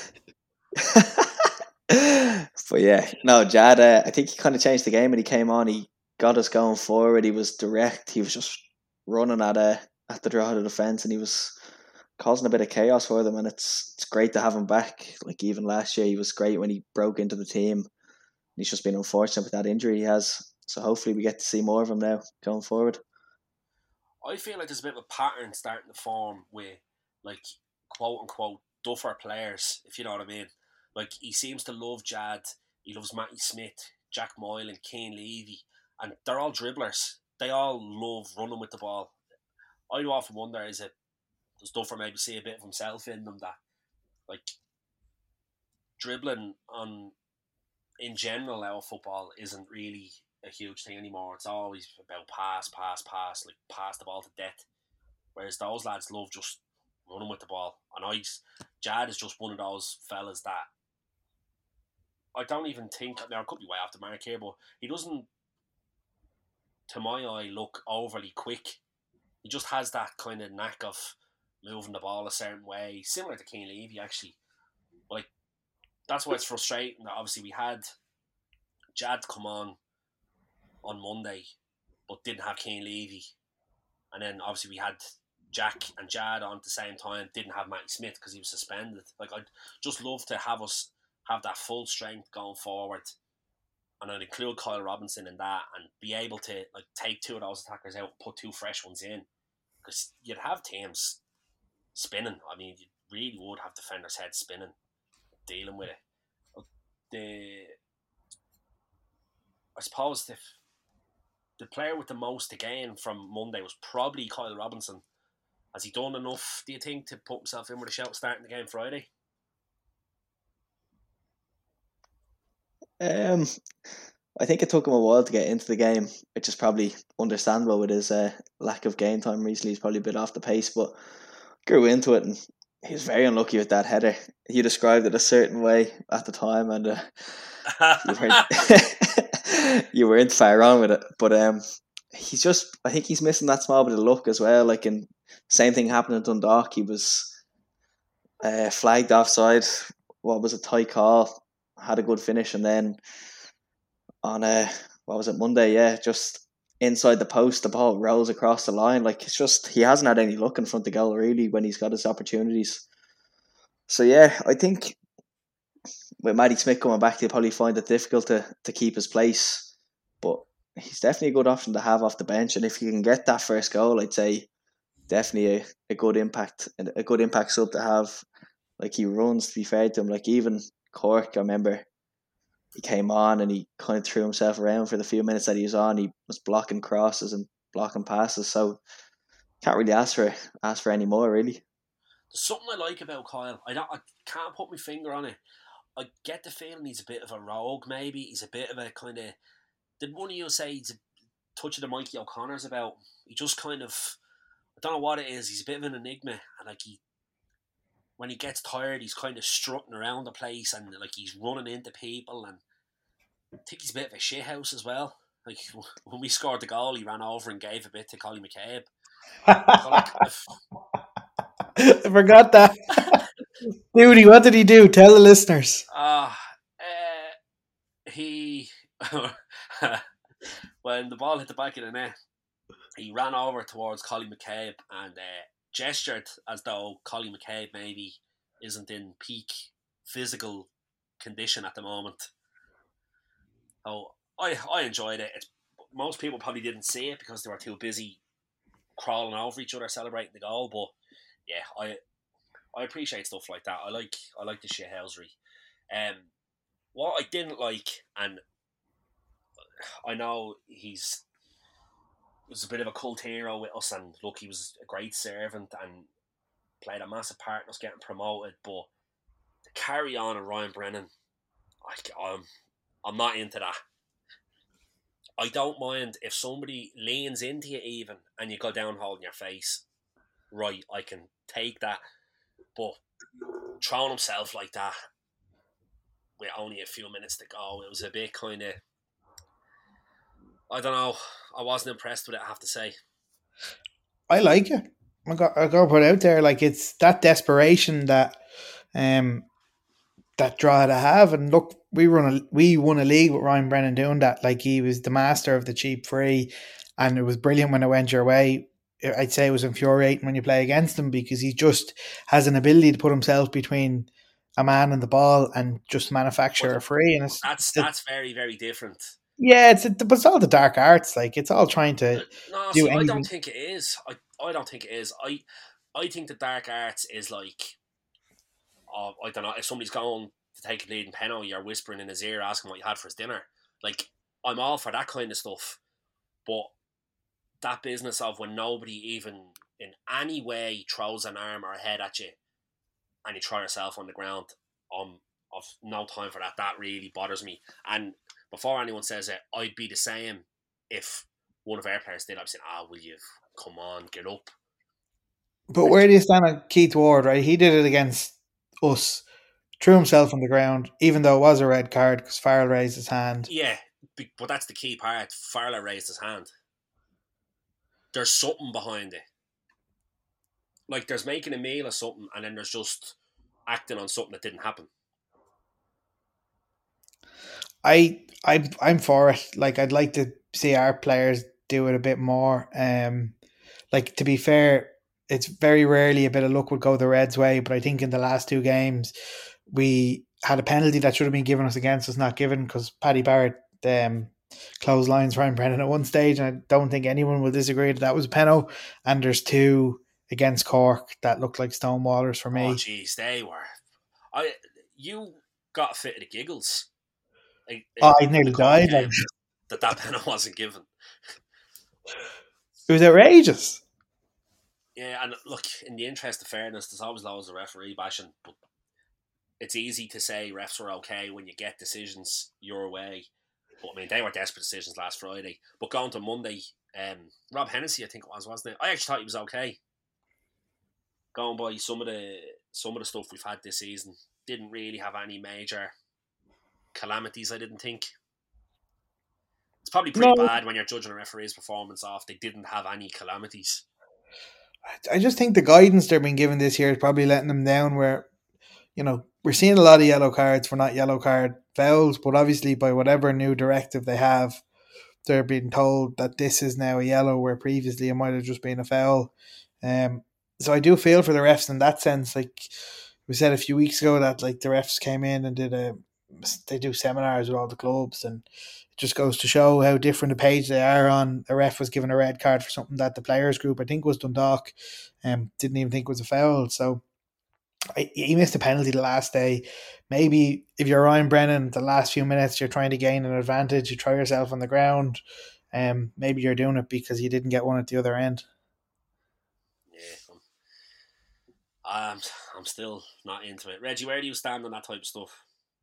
But yeah, no, Jad, I think he kind of changed the game when he came on. He got us going forward. He was direct. He was just running at the Drogheda defence, and he was causing a bit of chaos for them. And it's great to have him back. Like, even last year, he was great when he broke into the team. He's just been unfortunate with that injury he has. So hopefully we get to see more of him now going forward. I feel like there's a bit of a pattern starting to form with, like, quote unquote Duffer players, if you know what I mean. Like, he seems to love Jad, he loves Matty Smith, Jack Moyle and Cian Levy, and they're all dribblers. They all love running with the ball. I do often wonder, does Duffer maybe see a bit of himself in them, that, like, dribbling in general, our football isn't really a huge thing anymore. It's always about pass, like pass the ball to death. Whereas those lads love just running with the ball. And Jad is just one of those fellas that I don't even think, now I could be way off the mark here, but he doesn't, to my eye, look overly quick. He just has that kind of knack of moving the ball a certain way, similar to Cian Levy actually. Like, that's why it's frustrating that obviously we had Jad come on Monday, but didn't have Cian Levy, and then obviously we had Jack and Jad on at the same time, didn't have Matty Smith because he was suspended. Like, I'd just love to have us have that full strength going forward, and I'd include Kyle Robinson in that, and be able to, like, take two of those attackers out, put two fresh ones in, because you'd have teams spinning. I mean, you really would have defenders' heads spinning, dealing with it. I suppose the player with the most to gain from Monday was probably Kyle Robinson. Has he done enough, do you think, to put himself in with a shout starting the game Friday? I think it took him a while to get into the game, which is probably understandable with his lack of game time recently. He's probably a bit off the pace, but grew into it, and he was very unlucky with that header. You described it a certain way at the time, and you weren't far wrong with it. But I think he's missing that small bit of luck as well. Like, in same thing happened in Dundalk. He was flagged offside. What was a tight call? Had a good finish, and then on Monday? Yeah, just inside the post, the ball rolls across the line. Like, it's just, he hasn't had any luck in front of goal really when he's got his opportunities. So yeah, I think with Matty Smith coming back, he'll probably find it difficult to keep his place. But he's definitely a good option to have off the bench, and if you can get that first goal, I'd say definitely a good impact sub to have. Like, he runs, to be fair to him. Like, even Cork, I remember he came on and he kind of threw himself around for the few minutes that he was on. He was blocking crosses and blocking passes, so can't really ask for any more, really. There's something I like about Kyle. I can't put my finger on it. I get the feeling he's a bit of a rogue, maybe. He's a bit of a kind of... Did one of you say he's a touch of the Mikey O'Connor's about? He just kind of... I don't know what it is. He's a bit of an enigma. And like, when he gets tired, he's kind of strutting around the place and like he's running into people. And I think he's a bit of a shithouse as well. Like, when we scored the goal, he ran over and gave a bit to Colin McCabe. So, like, I forgot that. Duty, what did he do? Tell the listeners. He when the ball hit the back of the net, he ran over towards Colin McCabe and gestured as though Colin McCabe maybe isn't in peak physical condition at the moment. So I enjoyed it. Most people probably didn't see it because they were too busy crawling over each other celebrating the goal, but yeah, I appreciate stuff like that. I like the shithousery. What I didn't like, and I know he was a bit of a cult hero with us, and look, he was a great servant and played a massive part in us getting promoted, but the carry on of Ryan Brennan, I'm not into that. I don't mind if somebody leans into you even and you go down holding your face. Right, I can take that. But throwing himself like that with only a few minutes to go, it was a bit kind of... I don't know. I wasn't impressed with it, I have to say. I like it. I got to put it out there. Like, it's that desperation that that Drogheda have. And look, we won a league with Ryan Brennan doing that. Like, he was the master of the cheap free, and it was brilliant when it went your way. I'd say it was infuriating when you play against him because he just has an ability to put himself between a man and the ball and just manufacture a free. And that's very, very different. Yeah, but it's all the dark arts. Like, it's all trying to do anything. I don't think it is. I don't think it is. I think the dark arts is like, I don't know, if somebody's going to take a bleeding penalty, you're whispering in his ear, asking what he had for his dinner. Like, I'm all for that kind of stuff. But that business of when nobody even in any way throws an arm or a head at you and you throw yourself on the ground, I've no time for that. That really bothers me. And before anyone says it, I'd be the same if one of our players did. I'd be saying, will you come on, get up. But where do you stand on Keith Ward, right? He did it against us, threw himself on the ground, even though it was a red card because Farrell raised his hand. Yeah, but that's the key part. Farrell raised his hand. There's something behind it. Like, there's making a meal of something and then there's just acting on something that didn't happen. I'm for it. Like, I'd like to see our players do it a bit more. Like, to be fair, it's very rarely a bit of luck would go the Reds' way, but I think in the last two games we had a penalty that should have been given us against us, not given, because Paddy Barrett closed lines Ryan Brennan at one stage, and I don't think anyone will disagree that was a penalty. And there's two against Cork that looked like stonewallers for me. Oh, jeez, they were. You got a fit of the giggles. I nearly died. That penalty wasn't given. It was outrageous. Yeah, and look, in the interest of fairness, there's always loads of referee bashing, but it's easy to say refs were okay when you get decisions your way. But I mean, they were desperate decisions last Friday. But going to Monday, Rob Hennessy, I think it was, wasn't it? I actually thought he was okay. Going by some of the stuff we've had this season, didn't really have any major calamities, I didn't think. It's probably pretty bad when you're judging a referee's performance off they didn't have any calamities. I just think the guidance they're being given this year is probably letting them down where, we're seeing a lot of yellow cards for not yellow card fouls, but obviously by whatever new directive they have, they're being told that this is now a yellow where previously it might have just been a foul. So I do feel for the refs in that sense. Like we said a few weeks ago that like the refs came in and they do seminars with all the clubs, and it just goes to show how different a page they are on. A ref was given a red card for something that the players group, I think was Dundalk, didn't even think was a foul. So he missed a penalty the last day. Maybe if you're Ryan Brennan, the last few minutes you're trying to gain an advantage, you throw yourself on the ground. Maybe you're doing it because you didn't get one at the other end. Yeah, I'm still not into it. Reggie, where do you stand on that type of stuff?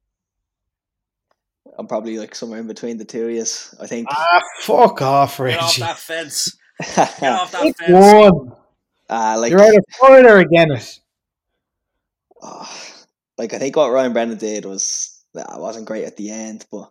I'm probably like somewhere in between the two of you, I think. Fuck off, Reggie. Get off that fence. Get off that fence. One. You're either for it or against it. I think what Ryan Brennan did wasn't great at the end, but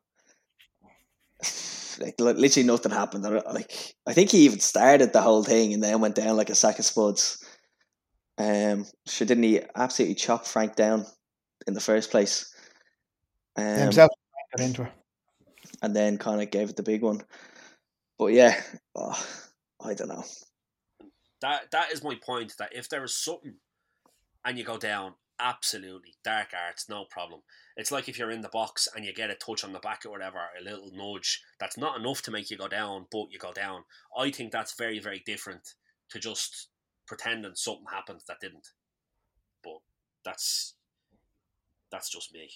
like literally nothing happened. I think he even started the whole thing and then went down like a sack of spuds. Didn't he absolutely chop Frank down in the first place? Himself got into her. And then kind of gave it the big one. But yeah, I don't know. That is my point, that if there is something and you go down, absolutely, dark arts, no problem. It's like if you're in the box and you get a touch on the back or whatever, a little nudge, that's not enough to make you go down, but you go down. I think that's very, very different to just pretending something happened that didn't. But that's just me.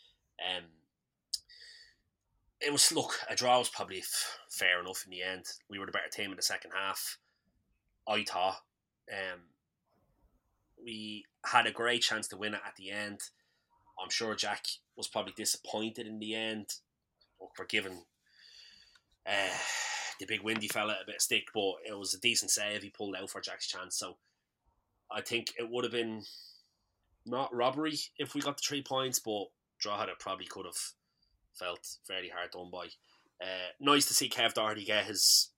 It was, a draw was probably fair enough in the end. We were the better team in the second half, I thought. We had a great chance to win it at the end. I'm sure Jack was probably disappointed in the end. We're giving the big windy fella a bit of stick, but it was a decent save he pulled out for Jack's chance. So I think it would have been not robbery if we got the 3 points, but Drogheda probably could have felt very hard done by. Nice to see Kev Doherty get his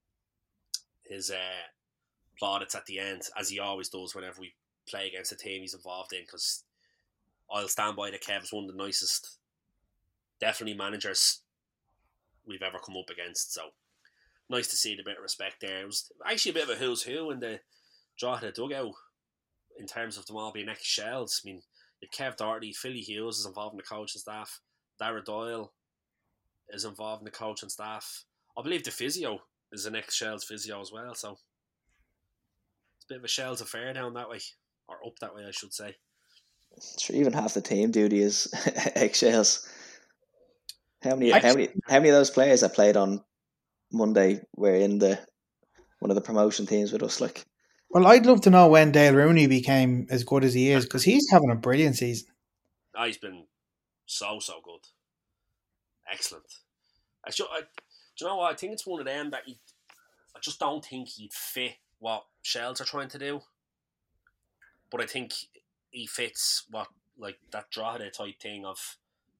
plaudits at the end, as he always does whenever we play against a team he's involved in, because I'll stand by that Kev's one of the nicest, definitely, managers we've ever come up against. So nice to see the bit of respect there. It was actually a bit of a who's who in the Drogheda dugout in terms of them all being ex-Shells. I mean, Kev Doherty, Philly Hughes is involved in the coaching staff, Dara Doyle is involved in the coaching staff. I believe the physio is an ex-Shells physio as well, so it's a bit of a Shells affair down that way, or up that way, I should say. Sure, even half the team duty is ex-Shells. How many of those players that played on Monday were in one of the promotion teams with us? Well, I'd love to know when Dale Rooney became as good as he is, because he's having a brilliant season. He's been so good. Excellent. Do you know what? I think it's one of them that I just don't think he'd fit what Shells are trying to do. But I think he fits what, like, that Drogheda type thing of,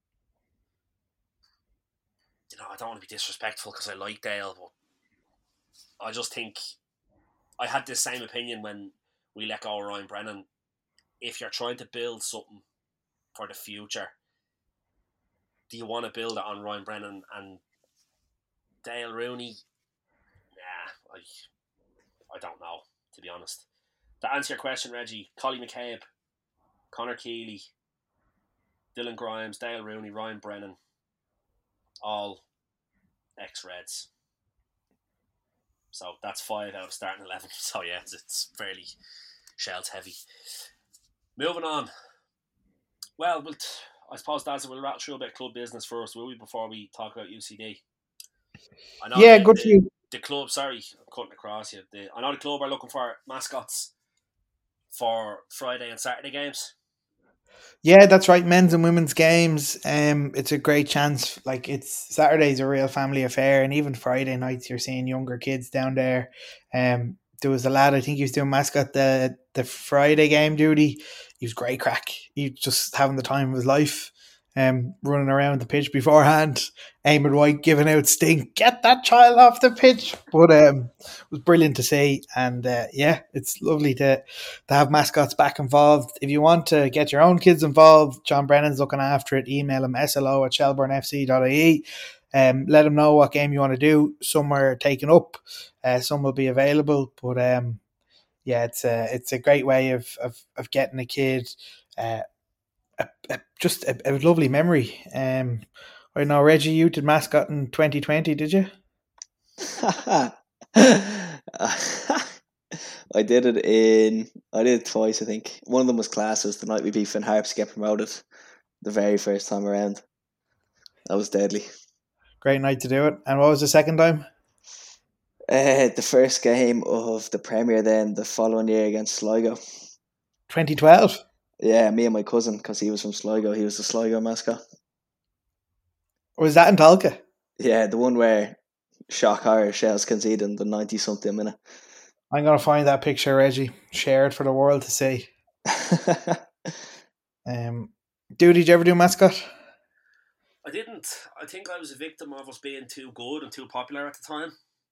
I don't want to be disrespectful because I like Dale, but I just think I had this same opinion when we let go of Ryan Brennan. If you're trying to build something for the future, do you want to build it on Ryan Brennan and Dale Rooney? Nah, I don't know, to be honest. To answer your question, Reggie, Collie McCabe, Connor Keeley, Dylan Grimes, Dale Rooney, Ryan Brennan, all ex-Reds. So that's 5 out of starting 11. So yeah, it's fairly Shells heavy. Moving on. Well, I suppose that's we'll rattle through a bit of club business first, will we, before we talk about UCD? I know good for you. The club, sorry, I'm cutting across you. I know the club are looking for mascots for Friday and Saturday games. Yeah, that's right. Men's and women's games. It's a great chance. Like, it's Saturday's a real family affair, and even Friday nights you're seeing younger kids down there. There was a lad, I think he was doing mascot the Friday game duty. He was great crack. He was just having the time of his life. Running around the pitch beforehand. Eamon White giving out stink. Get that child off the pitch. But it was brilliant to see, and yeah, it's lovely to have mascots back involved. If you want to get your own kids involved, John Brennan's looking after it. Email him slo@shelburnefc.ie. Let him know what game you want to do. Some are taken up, some will be available. But yeah, it's a great way of getting a kid just a lovely memory. I know, Reggie, you did mascot in 2020, did you? I did it twice, I think. One of them was classes the night we beat Finn Harps to get promoted the very first time around. That was deadly. Great night to do it. And what was the second time? The first game of the Premier then the following year against Sligo. 2012? Yeah, me and my cousin, because he was from Sligo. He was the Sligo mascot. Was that in Tolka? Yeah, the one where shock horror Shells conceded in the 90-something minute. I'm going to find that picture, Reggie. Share it for the world to see. Dude, did you ever do mascot? I didn't. I think I was a victim of us being too good and too popular at the time.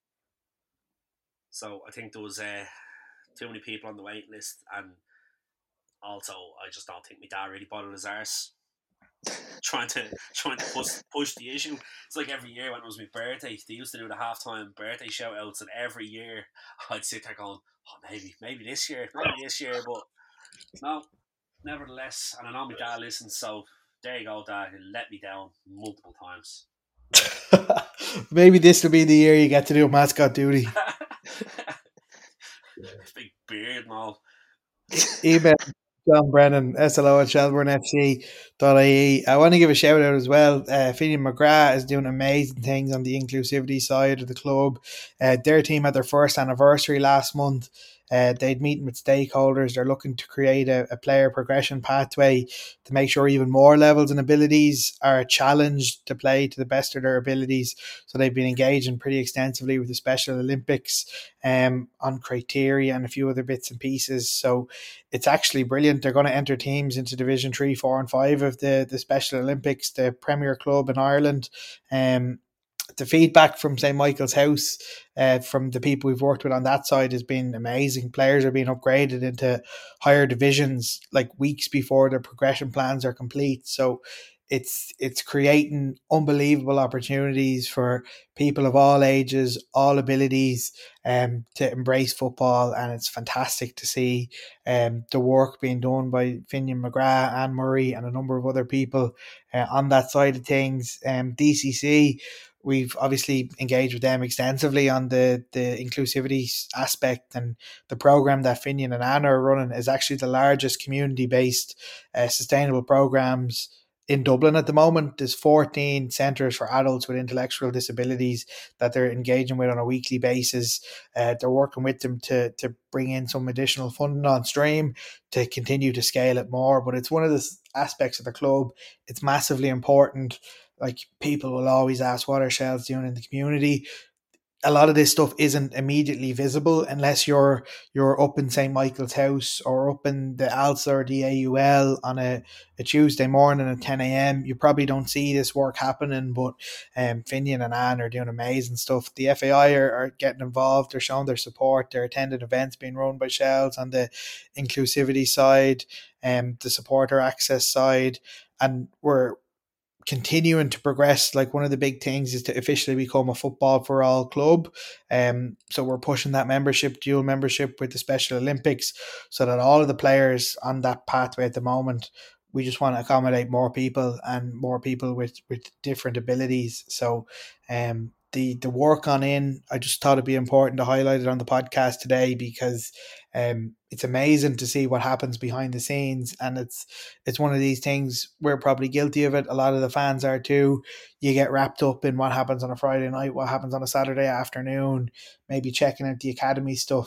So I think there was too many people on the wait list, and also I just don't think my dad really bothered his arse trying to push the issue. It's like every year when it was my birthday, they used to do the halftime birthday shout outs, and every year I'd sit there going, oh, maybe this year, but no, nevertheless. And I know my dad listens, so there you go, Dad. He let me down multiple times. Maybe this will be the year you get to do mascot duty. Big beard and all. Email John Brennan, slo@shelburnefc.ie. I want to give a shout out as well. Finian McGrath is doing amazing things on the inclusivity side of the club. Their team had their first anniversary last month. They'd meeting with stakeholders. They're looking to create a player progression pathway to make sure even more levels and abilities are challenged to play to the best of their abilities. So they've been engaging pretty extensively with the Special Olympics on criteria and a few other bits and pieces. So it's actually brilliant. They're going to enter teams into Division 3, 4 and 5 of the Special Olympics, the Premier Club in Ireland. The feedback from St. Michael's House, from the people we've worked with on that side, has been amazing. Players are being upgraded into higher divisions like weeks before their progression plans are complete. So it's creating unbelievable opportunities for people of all ages, all abilities, to embrace football, and it's fantastic to see the work being done by Finian McGrath, Anne Murray, and a number of other people on that side of things. DCC, we've obviously engaged with them extensively on the inclusivity aspect, and the program that Finian and Anna are running is actually the largest community-based sustainable programs in Dublin at the moment. There's 14 centres for adults with intellectual disabilities that they're engaging with on a weekly basis. They're working with them to bring in some additional funding on stream to continue to scale it more. But it's one of the aspects of the club. It's massively important. Like, people will always ask, what are Shells doing in the community? A lot of this stuff isn't immediately visible unless you're up in St. Michael's House or up in the ALSA or the AUL on a Tuesday morning at 10 a.m. You probably don't see this work happening, but Finian and Anne are doing amazing stuff. The FAI are getting involved. They're showing their support. They're attending events being run by Shells on the inclusivity side, the supporter access side, and we're continuing to progress. Like, one of the big things is to officially become a football for all club. So we're pushing that membership, dual membership with the Special Olympics, so that all of the players on that pathway at the moment, we just want to accommodate more people and more people with different abilities. So the work on in, I just thought it'd be important to highlight it on the podcast today, because it's amazing to see what happens behind the scenes, and it's one of these things, we're probably guilty of it, a lot of the fans are too. You get wrapped up in what happens on a Friday night, what happens on a Saturday afternoon, maybe checking out the academy stuff,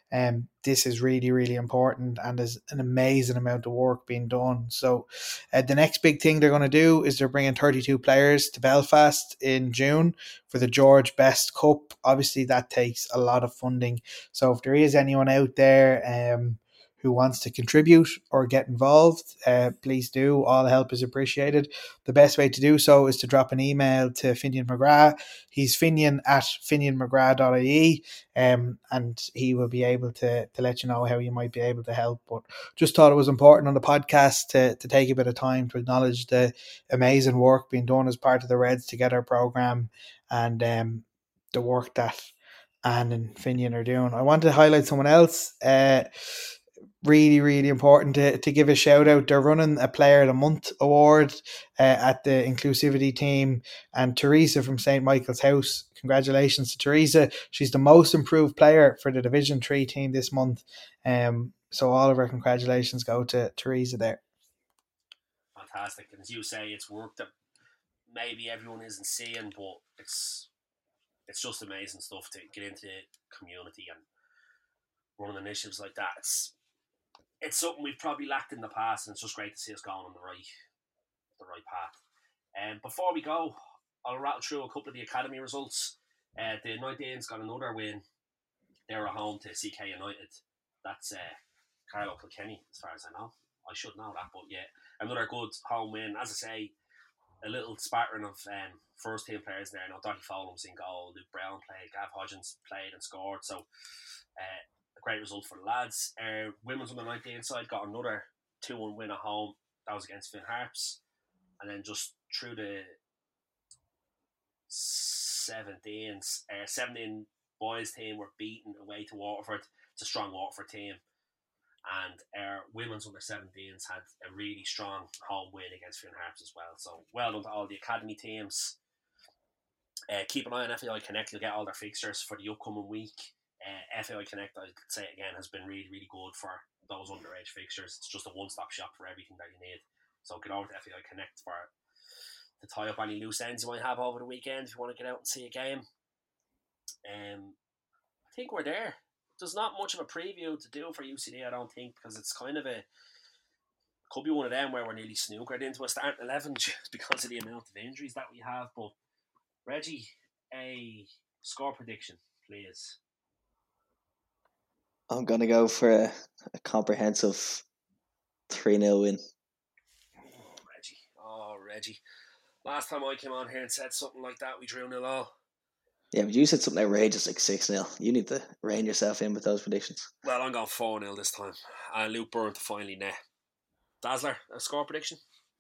This is really, really important, and there's an amazing amount of work being done. So the next big thing they're going to do is they're bringing 32 players to Belfast in June for the George Best Cup. Obviously, that takes a lot of funding. So if there is anyone out there who wants to contribute or get involved, please do. All help is appreciated. The best way to do so is to drop an email to Finian McGrath. He's Finian at finianmcgrath.ie, and he will be able to let you know how you might be able to help. But just thought it was important on the podcast to take a bit of time to acknowledge the amazing work being done as part of the Reds Together program, and the work that Anne and Finian are doing. I want to highlight someone else. Really, really important to give a shout out. They're running a Player of the Month award at the Inclusivity team, and Teresa from St. Michael's House. Congratulations to Teresa. She's the most improved player for the Division 3 team this month. So all of our congratulations go to Teresa there. Fantastic. And as you say, it's work that maybe everyone isn't seeing, but it's just amazing stuff to get into the community and running initiatives like that. It's something we've probably lacked in the past, and it's just great to see us going on the right path. Before we go, I'll rattle through a couple of the academy results. The Night Danes got another win. They're at home to CK United. That's Carlo Kilkenny, as far as I know. I should know that, but yeah, another good home win. As I say, a little spattering of first team players there. Now, Docky Foley was in goal, Luke Brown played, Gav Hodgins played and scored. So, a great result for the lads. Women's on the 19th side got another 2-1 win at home. That was against Finn Harps. And then just through the 17 boys team were beaten away to Waterford. It's a strong Waterford team. And our women's under 17s had a really strong home win against Finn Harps as well. So well done to all the academy teams. Keep an eye on FAI Connect. You'll get all their fixtures for the upcoming week. FAI Connect, I'd say it again, has been really, really good for those underage fixtures. It's just a one-stop shop for everything that you need. So get over to FAI Connect to tie up any loose ends you might have over the weekend if you want to get out and see a game. I think we're there. There's not much of a preview to do for UCD, I don't think, because it's kind of could be one of them where we're nearly snookered into a starting 11 just because of the amount of injuries that we have. But Reggie, a score prediction, please. I'm going to go for a comprehensive 3-0 win. Reggie. Last time I came on here and said something like that, we drew 0-0. Yeah, but you said something outrageous like 6-0. You need to rein yourself in with those predictions. Well, I'm going 4-0 this time. And Luke Byrne to finally net. Dazzler, a score prediction?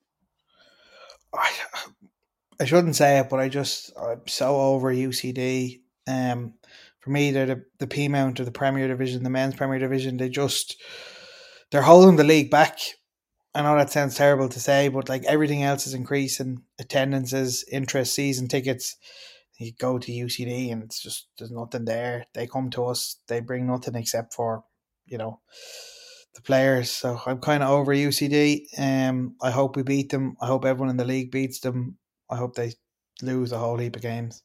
I shouldn't say it, but I'm so over UCD. For me, they're the P-Mount of the Premier Division, the men's Premier Division. They're holding the league back. I know that sounds terrible to say, but like everything else is increasing. Attendances, interest, season tickets. You go to UCD and it's just, there's nothing there. They come to us, they bring nothing except for, the players. So I'm kind of over UCD. I hope we beat them. I hope everyone in the league beats them. I hope they lose a whole heap of games.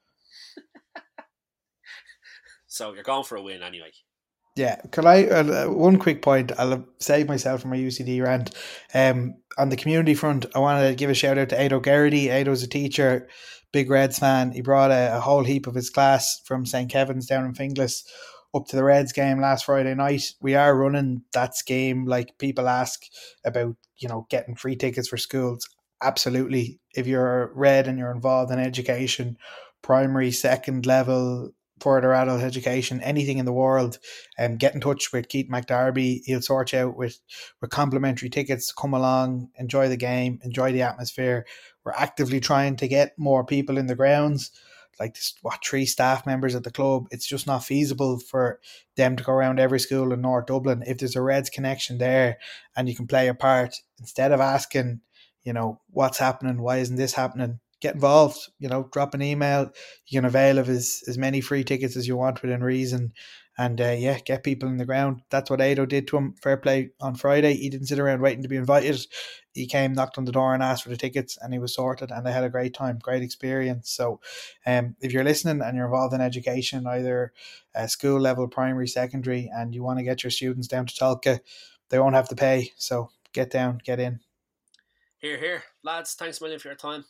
So you're going for a win anyway. Yeah, could I? One quick point. I'll save myself from my UCD rant. On the community front, I want to give a shout out to Ado Garrity. Ado's a teacher, big Reds fan. He brought a whole heap of his class from St. Kevin's down in Finglas up to the Reds game last Friday night. We are running that scheme. Like people ask about, getting free tickets for schools. Absolutely. If you're Red and you're involved in education, primary, second level, further adult education, anything in the world, get in touch with Keith McDarby. He'll sort you out with complimentary tickets to come along, enjoy the game, enjoy the atmosphere. We're actively trying to get more people in the grounds, like 3 staff members at the club. It's just not feasible for them to go around every school in North Dublin. If there's a Reds connection there and you can play a part, instead of asking, what's happening, why isn't this happening, get involved, drop an email. You can avail of as many free tickets as you want within reason. and get people in the ground. That's what Ado did to him. Fair play on Friday. He didn't sit around waiting to be invited. He came, knocked on the door and asked for the tickets, and he was sorted, and they had a great time, great experience. So if you're listening and you're involved in education, either school level, primary, secondary, and you want to get your students down to Tolka, they won't have to pay. So get down, get in. Here. Lads, thanks a million for your time.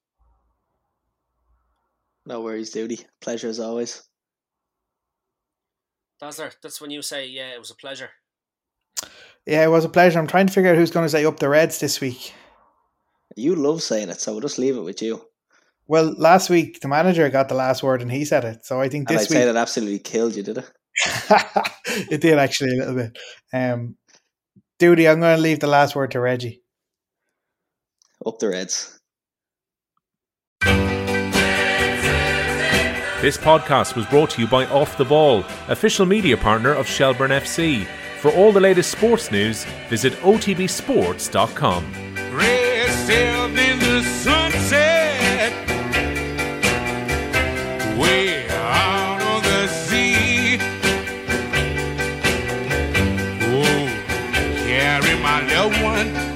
No worries, Duty. Pleasure as always. Dazzler, that's when you say, yeah, it was a pleasure. Yeah, it was a pleasure. I'm trying to figure out who's going to say up the Reds this week. You love saying it, so we'll just leave it with you. Well, last week the manager got the last word and he said it. So I think this week... I'd say that absolutely killed you, did it? It did actually a little bit. Duty, I'm going to leave the last word to Reggie. Up the Reds. This podcast was brought to you by Off the Ball, official media partner of Shelbourne FC. For all the latest sports news, visit otbsports.com. Red sailed in the sunset, way out on the sea. Oh, carry my little one